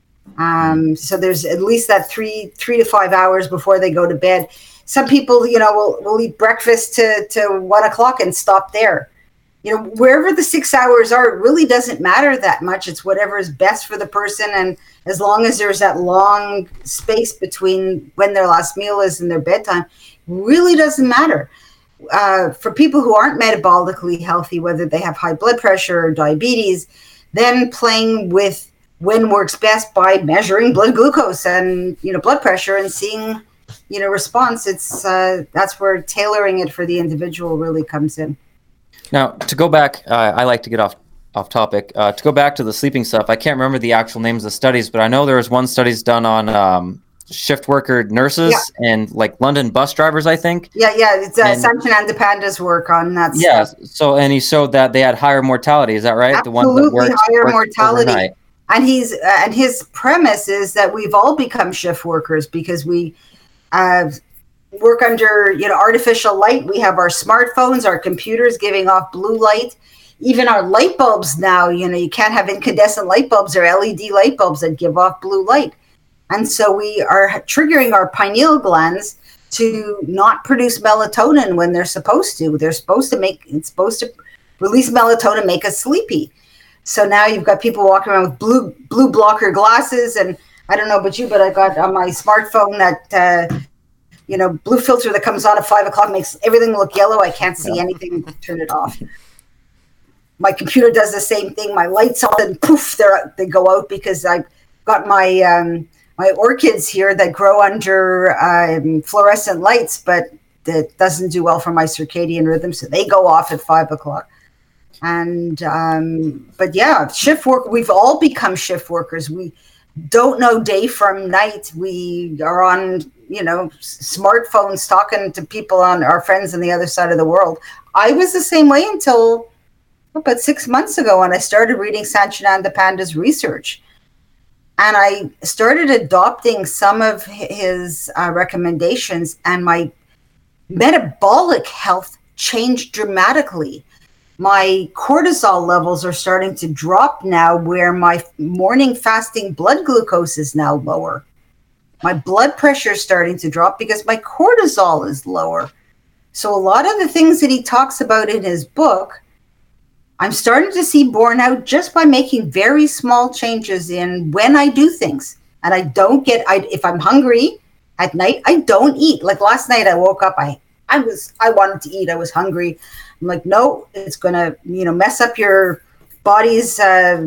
Um, so there's at least that three three to five hours before they go to bed. Some people, you know, will, will eat breakfast to, to one o'clock and stop there. You know, wherever the six hours are, it really doesn't matter that much. It's whatever is best for the person. And as long as there's that long space between when their last meal is and their bedtime, really doesn't matter. Uh, for people who aren't metabolically healthy, whether they have high blood pressure or diabetes, then playing with when works best by measuring blood glucose and, you know, blood pressure and seeing, you know, response. It's uh, that's where tailoring it for the individual really comes in. Now, to go back, uh, I like to get off off topic. Uh, to go back to the sleeping stuff, I can't remember the actual names of the studies, but I know there was one studies done on um, shift worker nurses yeah. and like London bus drivers, I think. Yeah, yeah, it's uh, Sanchinanda Panda's work on that. Yeah, stuff. so and he showed that they had higher mortality. Is that right? Absolutely, the ones that worked, higher worked mortality. Overnight. And he's uh, and his premise is that we've all become shift workers because we uh, work under you know artificial light. We have our smartphones, our computers giving off blue light. Even our light bulbs now, you know, you can't have incandescent light bulbs or L E D light bulbs that give off blue light. And so we are triggering our pineal glands to not produce melatonin when they're supposed to. They're supposed to make, it's supposed to release melatonin, make us sleepy. So now you've got people walking around with blue blue blocker glasses. And I don't know about you, but I got on my smartphone that, uh, you know, blue filter that comes on at five o'clock makes everything look yellow. I can't see anything, turn it off. My computer does the same thing. My lights on and poof, they they go out because I've got my um, my orchids here that grow under um, fluorescent lights, but that doesn't do well for my circadian rhythm, so they go off at five o'clock. And um, but yeah, shift work. We've all become shift workers. We don't know day from night. We are on you know smartphones talking to people on our friends on the other side of the world. I was the same way until about six months ago when I started reading Sanchinanda Panda's research. And I started adopting some of his uh, recommendations, and my metabolic health changed dramatically. My cortisol levels are starting to drop now, where my morning fasting blood glucose is now lower. My blood pressure is starting to drop because my cortisol is lower. So a lot of the things that he talks about in his book, I'm starting to see borne out just by making very small changes in when I do things. And I don't get, I, if I'm hungry at night, I don't eat. Like last night I woke up, I, I was, I wanted to eat. I was hungry. I'm like, no, it's going to, you know, mess up your body's uh,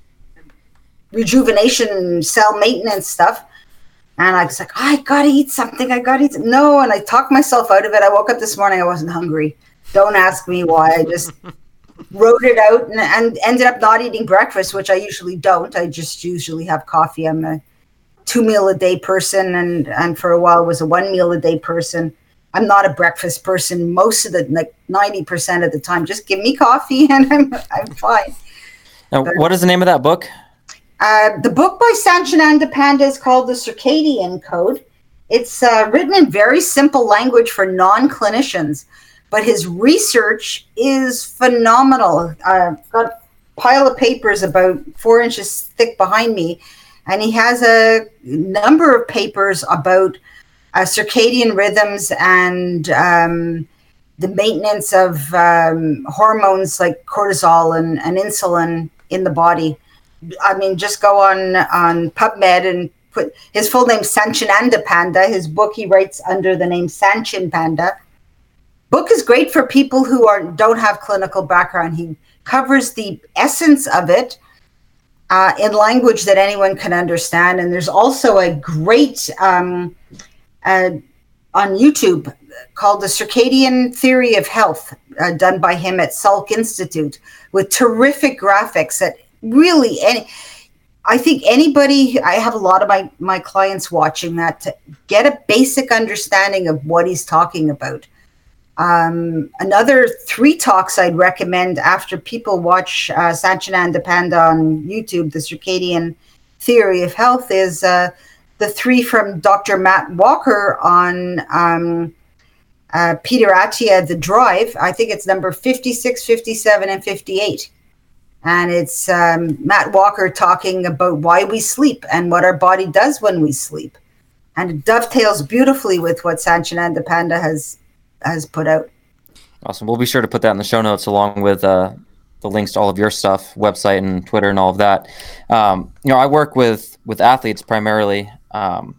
rejuvenation, cell maintenance stuff. And I was like, I got to eat something. I got to eat. Some-. No. And I talked myself out of it. I woke up this morning. I wasn't hungry. Don't ask me why. I just wrote it out and, and ended up not eating breakfast, which I usually don't. I just usually have coffee. I'm a two meal a day person, and and for a while was a one meal a day person. I'm not a breakfast person most of the like ninety percent of the time. Just give me coffee and I'm I'm fine. Now, but, what is the name of that book? Uh, the book by Sanchinanda Panda is called The Circadian Code. It's uh, written in very simple language for non-clinicians. But his research is phenomenal. I've got a pile of papers about four inches thick behind me, and he has a number of papers about uh, circadian rhythms and um, the maintenance of um, hormones like cortisol and, and insulin in the body. I mean, just go on, on PubMed and put his full name, Sanchinanda Panda. His book he writes under the name Sanchin Panda. Book is great for people who are don't have clinical background. He covers the essence of it uh, in language that anyone can understand. And there's also a great um, uh, on YouTube called The Circadian Theory of Health, uh, done by him at Salk Institute, with terrific graphics that really any. I think anybody, I have a lot of my, my clients watching that to get a basic understanding of what he's talking about. Um, another three talks I'd recommend after people watch uh, Sanchinanda Panda on YouTube, The Circadian Theory of Health, is uh, the three from Doctor Matt Walker on um, uh, Pediatia, The Drive. I think it's number fifty-six, fifty-seven, and fifty-eight. And it's um, Matt Walker talking about why we sleep and what our body does when we sleep. And it dovetails beautifully with what Sanchinanda Panda has has put out. Awesome. We'll be sure to put that in the show notes along with uh, the links to all of your stuff, website and Twitter and all of that. Um, you know, I work with, with athletes primarily, um,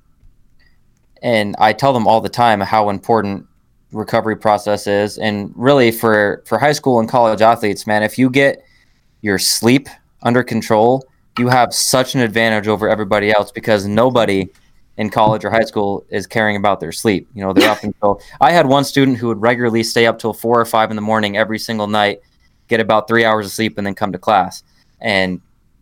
and I tell them all the time how important recovery process is. And really for, for high school and college athletes, man, if you get your sleep under control, you have such an advantage over everybody else because nobody in college or high school is caring about their sleep. You know, they're up until I had one student who would regularly stay up till four or five in the morning every single night, get about three hours of sleep, and then come to class. And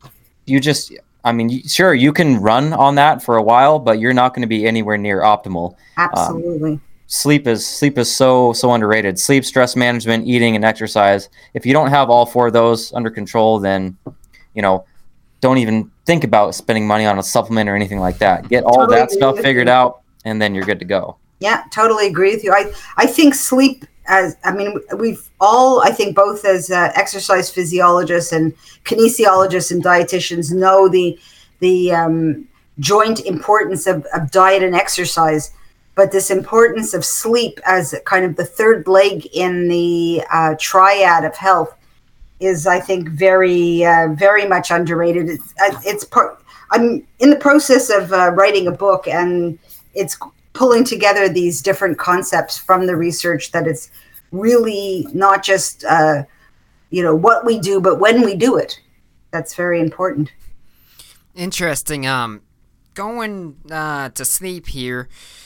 you just, I mean, sure, you can run on that for a while, but you're not going to be anywhere near optimal. Absolutely. Um, sleep is sleep is so so underrated. Sleep, stress management, eating, and exercise. If you don't have all four of those under control, then you know, don't even think about spending money on a supplement or anything like that. Get all Totally that stuff agree with figured you. out, and then you're good to go. Yeah, totally agree with you. I, I think sleep, as I mean, we've all, I think both as uh, exercise physiologists and kinesiologists and dietitians know the the um, joint importance of, of diet and exercise, but this importance of sleep as kind of the third leg in the uh, triad of health is, I think, very, uh, very much underrated. It's, uh, it's part. I'm in the process of uh, writing a book, and it's pulling together these different concepts from the research. That it's really not just, uh, you know, what we do, but when we do it. That's very important. Interesting. Um, going uh, to sleep here.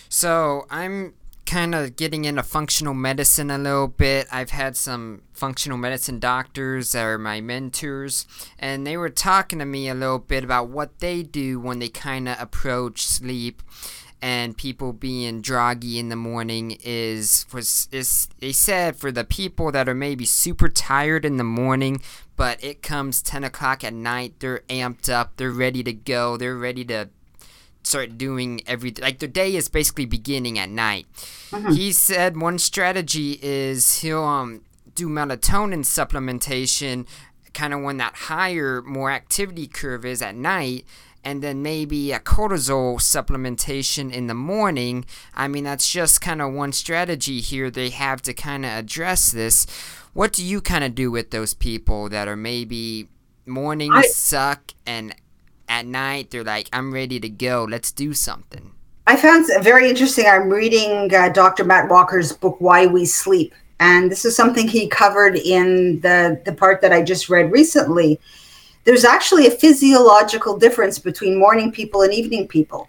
So I'm kind of getting into functional medicine a little bit. I've had some functional medicine doctors that are my mentors, and they were talking to me a little bit about what they do when they kind of approach sleep and people being groggy in the morning. Is was is they said for the people that are maybe super tired in the morning, but it comes ten o'clock at night, they're amped up, they're ready to go, they're ready to start doing everything. Like, the day is basically beginning at night. Mm-hmm. He said one strategy is he'll um do melatonin supplementation kind of when that higher, more activity curve is at night, and then maybe a cortisol supplementation in the morning. I mean, that's just kind of one strategy here they have to kind of address this. What do you kind of do with those people that are maybe mornings I- suck and at night they're like, I'm ready to go, let's do something? I found it very interesting. I'm reading uh, Doctor Matt Walker's book, Why We Sleep. And this is something he covered in the, the part that I just read recently. There's actually a physiological difference between morning people and evening people.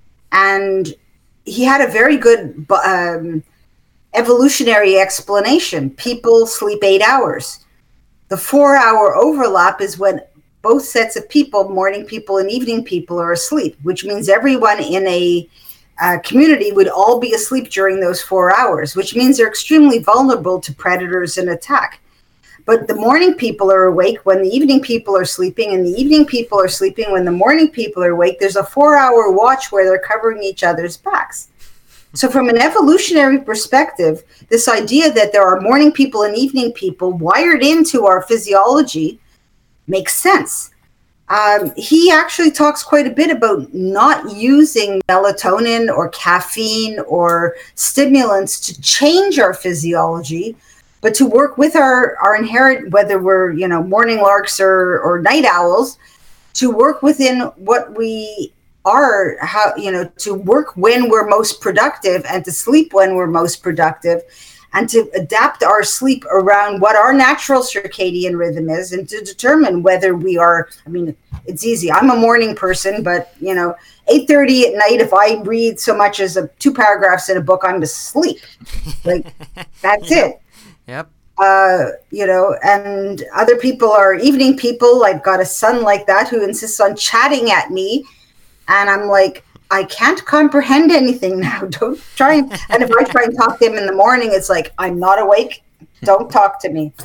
And he had a very good um, evolutionary explanation. People sleep eight hours. The four-hour overlap is when both sets of people, morning people and evening people, are asleep, which means everyone in a uh, community would all be asleep during those four hours, which means they're extremely vulnerable to predators and attack. But the morning people are awake when the evening people are sleeping, and the evening people are sleeping when the morning people are awake. There's a four-hour watch where they're covering each other's backs. So from an evolutionary perspective, this idea that there are morning people and evening people wired into our physiology makes sense. Um, he actually talks quite a bit about not using melatonin or caffeine or stimulants to change our physiology, but to work with our, our inherent, whether we're, you know, morning larks or, or night owls, to work within what we are, how, you know, to work when we're most productive and to sleep when we're most productive, and to adapt our sleep around what our natural circadian rhythm is, and to determine whether we are, I mean, it's easy. I'm a morning person, but, you know, eight thirty at night, if I read so much as a, two paragraphs in a book, I'm asleep. Like, that's yep. it. Yep. Uh, you know, and other people are evening people. I've got a son like that who insists on chatting at me. And I'm like, I can't comprehend anything now. Don't try. And, and if I try and talk to him in the morning, it's like, I'm not awake. Don't talk to me.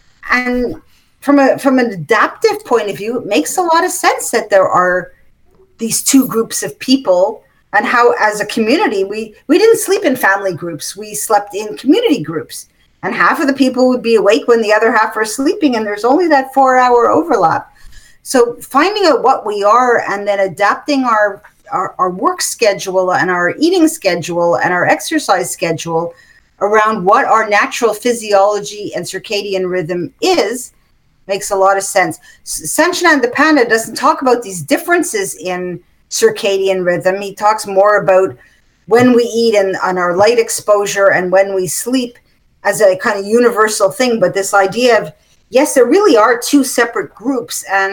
And from a from an adaptive point of view, it makes a lot of sense that there are these two groups of people, and how as a community, we, we didn't sleep in family groups. We slept in community groups. And half of the people would be awake when the other half are sleeping, and there's only that four-hour overlap. So finding out what we are and then adapting our Our, our work schedule and our eating schedule and our exercise schedule around what our natural physiology and circadian rhythm is makes a lot of sense. Sanchana Panda doesn't talk about these differences in circadian rhythm. He talks more about when we eat and on our light exposure and when we sleep as a kind of universal thing. But this idea of, yes, there really are two separate groups, and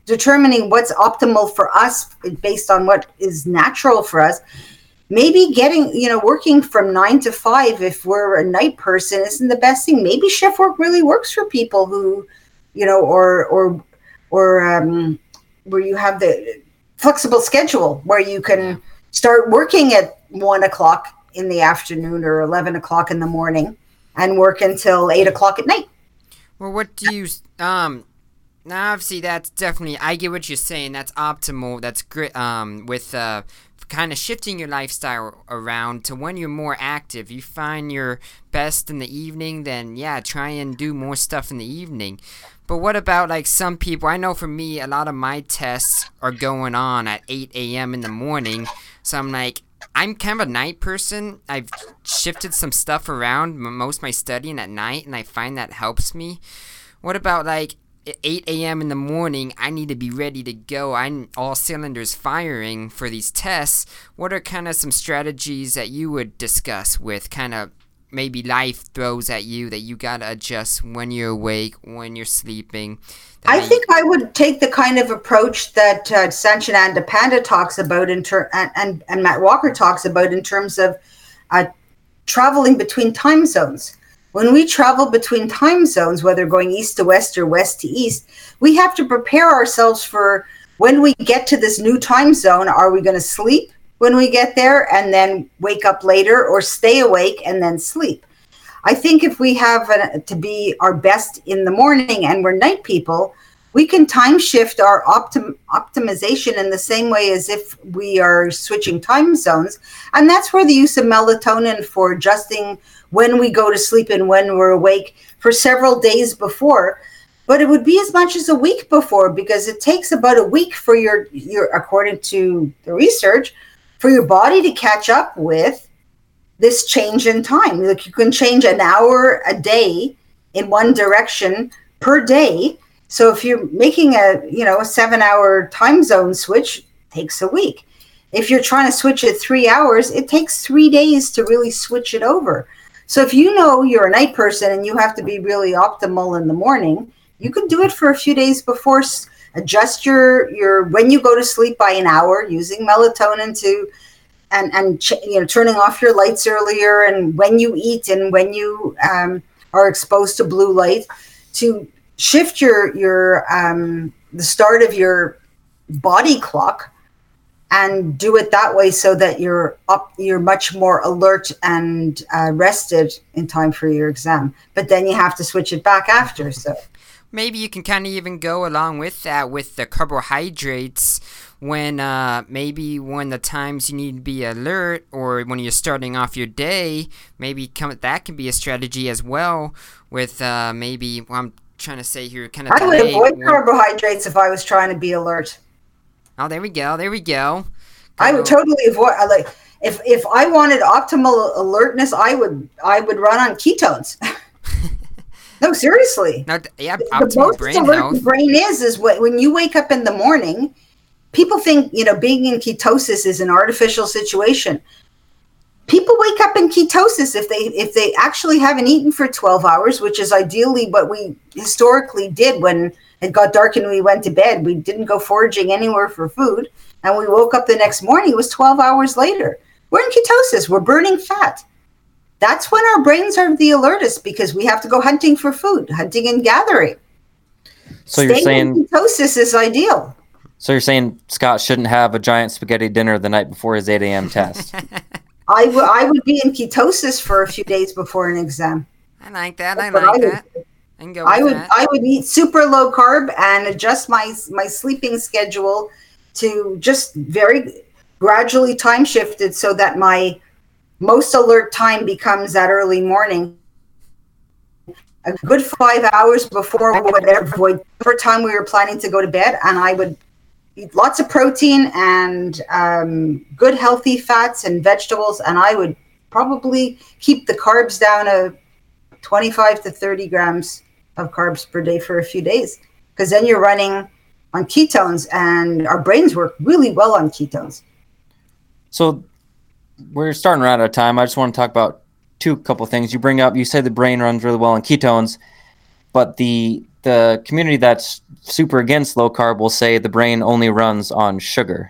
determining what's optimal for us based on what is natural for us, maybe getting, you know, working from nine to five, if we're a night person, isn't the best thing. Maybe shift work really works for people who, you know, or, or, or um, where you have the flexible schedule where you can start working at one o'clock in the afternoon or eleven o'clock in the morning and work until eight o'clock at night. Well, what do you, um, now obviously that's definitely, I get what you're saying, that's optimal, that's great, um, with, uh, kind of shifting your lifestyle around to when you're more active. You find you're best in the evening, then yeah, try and do more stuff in the evening. But what about like some people, I know for me, a lot of my tests are going on at eight a.m. in the morning, so I'm like, I'm kind of a night person. I've shifted some stuff around, most of my studying at night, and I find that helps me. What about like eight a.m. in the morning, I need to be ready to go. I'm all cylinders firing for these tests. What are kind of some strategies that you would discuss with kind of maybe life throws at you that you got to adjust when you're awake, when you're sleeping? I think I would take the kind of approach that uh, Sanchinanda Panda talks about in ter- and, and, and Matt Walker talks about in terms of uh, traveling between time zones. When we travel between time zones, whether going east to west or west to east, we have to prepare ourselves for when we get to this new time zone. Are we going to sleep when we get there and then wake up later, or stay awake and then sleep? I think if we have a, to be our best in the morning and we're night people, we can time shift our optim, optimization in the same way as if we are switching time zones. And that's where the use of melatonin for adjusting when we go to sleep and when we're awake for several days before. But it would be as much as a week before, because it takes about a week for your, your according to the research, for your body to catch up with this change in time. Like, you can change an hour a day in one direction per day. So if you're making a, you know, a seven hour time zone switch, it takes a week. If you're trying to switch it three hours, it takes three days to really switch it over. So if you know you're a night person and you have to be really optimal in the morning, you can do it for a few days before. Adjust your, your when you go to sleep by an hour using melatonin to, and, and you know, turning off your lights earlier, and when you eat and when you um, are exposed to blue light, to shift your, your um, the start of your body clock and do it that way so that you're up, you're much more alert and uh, rested in time for your exam. But then you have to switch it back after. So maybe you can kind of even go along with that with the carbohydrates when uh, maybe when the times you need to be alert, or when you're starting off your day, maybe come, that can be a strategy as well with uh, maybe, well, I'm trying to say here, kind of I would avoid when, carbohydrates if I was trying to be alert. Oh, there we go. There we go. go. I would totally avoid, like, if if I wanted optimal alertness, I would I would run on ketones. No, seriously. No, yeah, the, the most brain alert health. the brain is is what, when you wake up in the morning. People think, you know, being in ketosis is an artificial situation. People wake up in ketosis if they if they actually haven't eaten for twelve hours, which is ideally what we historically did when it got dark and we went to bed. We didn't go foraging anywhere for food, and we woke up the next morning. It was twelve hours later. We're in ketosis. We're burning fat. That's when our brains are the alertest, because we have to go hunting for food, hunting and gathering. So Staying you're saying in ketosis is ideal. So you're saying Scott shouldn't have a giant spaghetti dinner the night before his eight a.m. test? I, w- I would be in ketosis for a few days before an exam. I like that. That's I like I that. I, can go with I would that. I would eat super low carb and adjust my my sleeping schedule to just very gradually time shifted so that my most alert time becomes that early morning. A good five hours before whatever, whatever time we were planning to go to bed, and I would eat lots of protein and um, good healthy fats and vegetables, and I would probably keep the carbs down to twenty-five to thirty grams of carbs per day for a few days, because then you're running on ketones, and our brains work really well on ketones. So we're starting to run out of time. I just want to talk about two couple things. You bring up, you say the brain runs really well on ketones, but the the community that's super against low carb will say the brain only runs on sugar.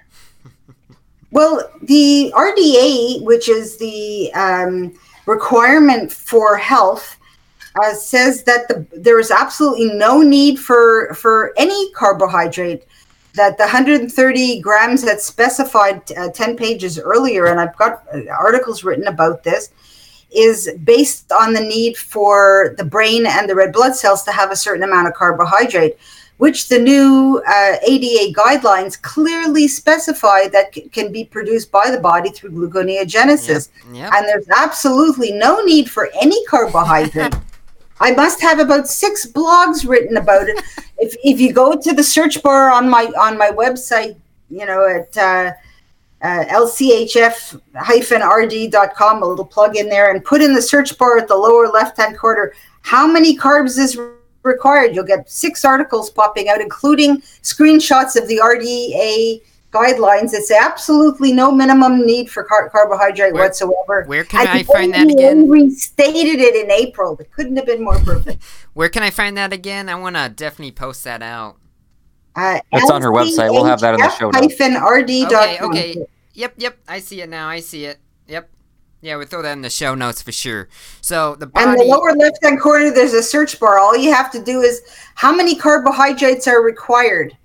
Well, the R D A, which is the um, requirement for health, uh, says that the, there is absolutely no need for for any carbohydrate. That the one hundred thirty grams that's specified uh, ten pages earlier, and I've got articles written about this, is based on the need for the brain and the red blood cells to have a certain amount of carbohydrate, which the new uh, A D A guidelines clearly specify that c- can be produced by the body through gluconeogenesis. Yep, yep. And there's absolutely no need for any carbohydrate. I must have about six blogs written about it. If if you go to the search bar on my on my website, you know, at uh, uh, L C H F R D dot com, a little plug in there, and put in the search bar at the lower left-hand corner, how many carbs is required? You'll get six articles popping out, including screenshots of the R D A guidelines. It's absolutely no minimum need for car- carbohydrate where, whatsoever. Where can and I find that again? again? We restated it in April. It couldn't have been more perfect. Where can I find that again? I want to definitely post that out. Uh, It's on her website. We'll have that in the show notes. R D dot com. Okay, okay. Yep, yep. I see it now. I see it. Yep. Yeah, we'll throw that in the show notes for sure. So the body... And the lower left-hand corner, there's a search bar. All you have to do is how many carbohydrates are required,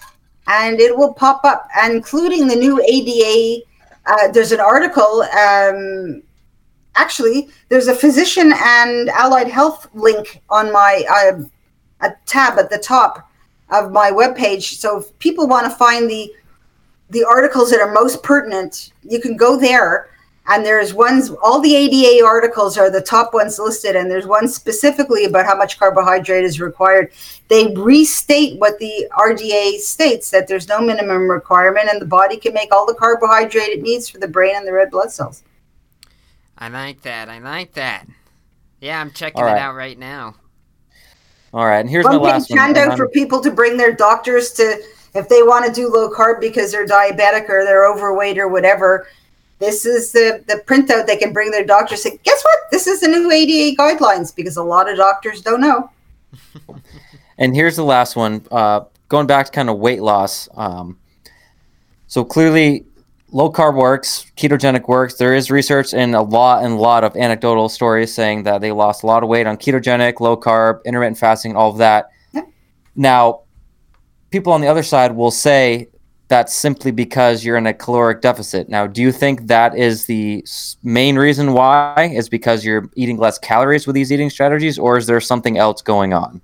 and it will pop up, including the new A D A. Uh, there's an article. Um, actually, there's a physician and allied health link on my uh, a tab at the top of my webpage. So if people want to find the the articles that are most pertinent, you can go there. And there's ones, all the A D A articles are the top ones listed, and there's one specifically about how much carbohydrate is required. They restate what the R D A states, that there's no minimum requirement, and the body can make all the carbohydrate it needs for the brain and the red blood cells. I like that. I like that. Yeah, I'm checking All right. it out right now. All right, and here's One my last big one. handout for people to bring their doctors to, if they want to do low carb because they're diabetic or they're overweight or whatever. This is the, the printout they can bring their doctor. Say, guess what? This is the new A D A guidelines, because a lot of doctors don't know. And here's the last one. Uh, going back to kind of weight loss. Um, so clearly, low carb works, ketogenic works. There is research and a lot and a lot of anecdotal stories saying that they lost a lot of weight on ketogenic, low carb, intermittent fasting, all of that. Yep. Now, people on the other side will say that's simply because you're in a caloric deficit. Now, do you think that is the main reason why? Is because you're eating less calories with these eating strategies, or is there something else going on?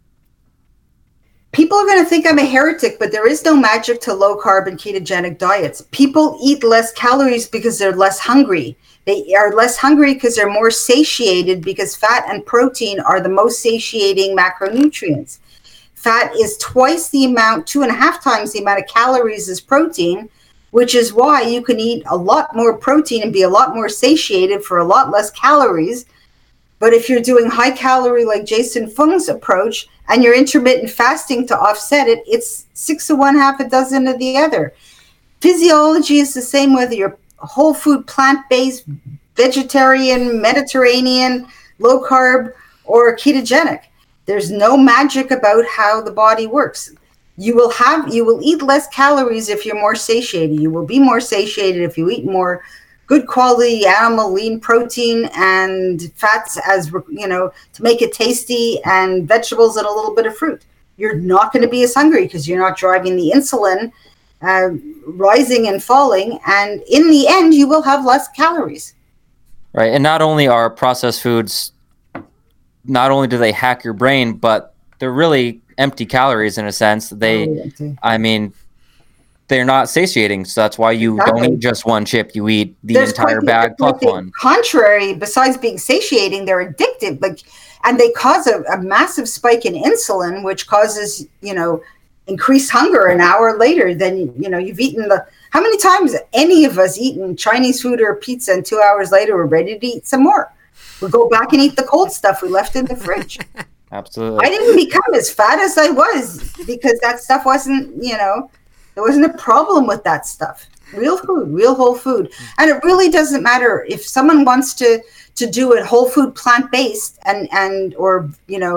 People are going to think I'm a heretic, but there is no magic to low carb and ketogenic diets. People eat less calories because they're less hungry. They are less hungry because they're more satiated, because fat and protein are the most satiating macronutrients. Fat is twice the amount, two and a half times the amount of calories as protein, which is why you can eat a lot more protein and be a lot more satiated for a lot less calories. But if you're doing high calorie like Jason Fung's approach and you're intermittent fasting to offset it, it's six of one, half a dozen of the other. Physiology is the same whether you're whole food, plant-based, vegetarian, Mediterranean, low carb, or ketogenic. There's no magic about how the body works. You will have, you will eat less calories if you're more satiated. You will be more satiated if you eat more good quality animal lean protein and fats, as you know, to make it tasty, and vegetables and a little bit of fruit. You're not going to be as hungry because you're not driving the insulin uh, rising and falling. And in the end, you will have less calories. Right. And not only are processed foods, not only do they hack your brain, but they're really empty calories in a sense. They, Oh, I mean, they're not satiating. So that's why you Exactly. don't eat just one chip. You eat the There's entire quite the- bag quite plus the one. Contrary, besides being satiating, they're addictive. Like, and they cause a, a massive spike in insulin, which causes, you know, increased hunger an hour later. Then, you know, you've eaten the, how many times any of us eaten Chinese food or pizza and two hours later we're ready to eat some more? We go back and eat the cold stuff we left in the fridge. Absolutely. I didn't become as fat as I was because that stuff wasn't, you know, there wasn't a problem with that stuff. Real food, real whole food. And it really doesn't matter if someone wants to to do it whole food, plant-based, and, and or, you know,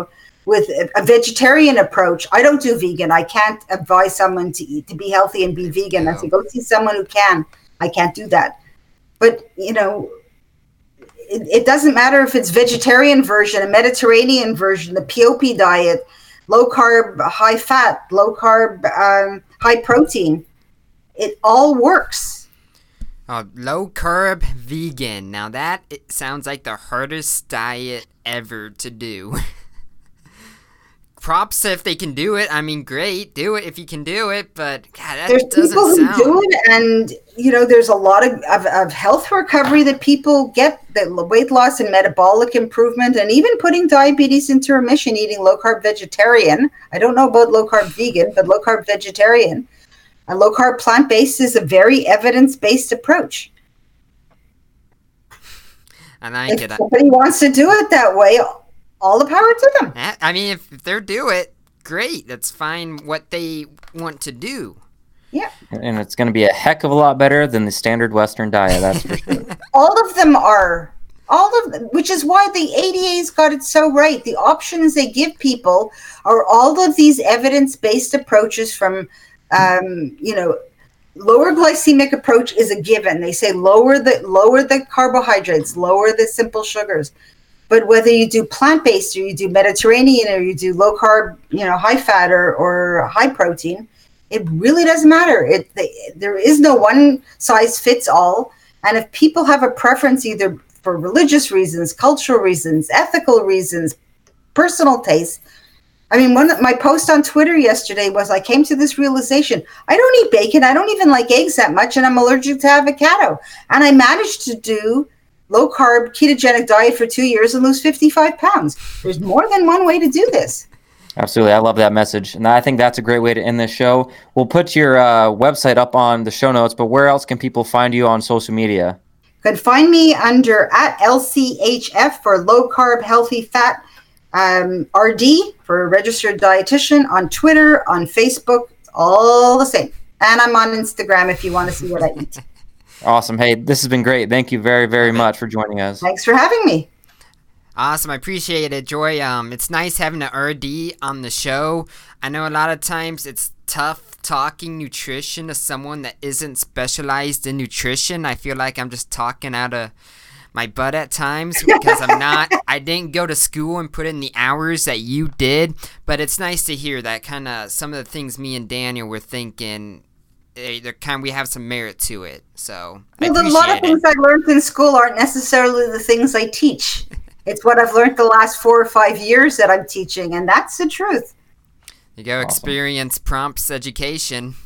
with a vegetarian approach. I don't do vegan. I can't advise someone to eat, to be healthy and be vegan. No. I say, go see someone who can. I can't do that. But, you know, it, it doesn't matter if it's vegetarian version, a Mediterranean version, the P O P diet, low carb, high fat, low carb, um, high protein. It all works. Oh, low carb vegan. Now that it sounds like the hardest diet ever to do. Props if they can do it. I mean, great, do it if you can do it. But God, that there's doesn't people who sound. do it, and you know, there's a lot of, of of health recovery that people get, that weight loss and metabolic improvement, and even putting diabetes into remission, eating low carb vegetarian. I don't know about low carb vegan, but low carb vegetarian, a low carb plant based is a very evidence based approach. And I if get it. somebody wants to do it that way, all the power to them. I mean, if, if they do it, great. That's fine. What they want to do. Yeah. And it's going to be a heck of a lot better than the standard Western diet. That's for sure. All of them are. All of them, which is why the A D A's got it so right. The options they give people are all of these evidence-based approaches from, um, you know, lower glycemic approach is a given. They say lower the lower the carbohydrates, lower the simple sugars. But whether you do plant-based or you do Mediterranean or you do low carb, you know, high fat or, or high protein, it really doesn't matter. It they, there is no one size fits all. And if people have a preference either for religious reasons, cultural reasons, ethical reasons, personal taste. I mean, one of my post on Twitter yesterday was I came to this realization. I don't eat bacon. I don't even like eggs that much, and I'm allergic to avocado. And I managed to do low carb ketogenic diet for two years and lose fifty-five pounds. There's more than one way to do this. Absolutely. I love that message. And I think that's a great way to end this show. We'll put your uh, website up on the show notes, but where else can people find you on social media? You can find me under at L C H F for low carb, healthy fat, um, R D for registered dietitian, on Twitter, on Facebook, all the same. And I'm on Instagram if you want to see what I eat. Awesome. Hey, this has been great. Thank you very, very much for joining us. Thanks for having me. Awesome. I appreciate it, Joy. Um, it's nice having an R D on the show. I know a lot of times it's tough talking nutrition to someone that isn't specialized in nutrition. I feel like I'm just talking out of my butt at times because I'm not, I didn't go to school and put in the hours that you did. But it's nice to hear that kind of some of the things me and Daniel were thinking, they're kind of, we have some merit to it. So I well, a lot of things it. I learned in school aren't necessarily the things I teach. It's what I've learned the last four or five years that I'm teaching, and that's the truth. You go, awesome. Experience prompts education.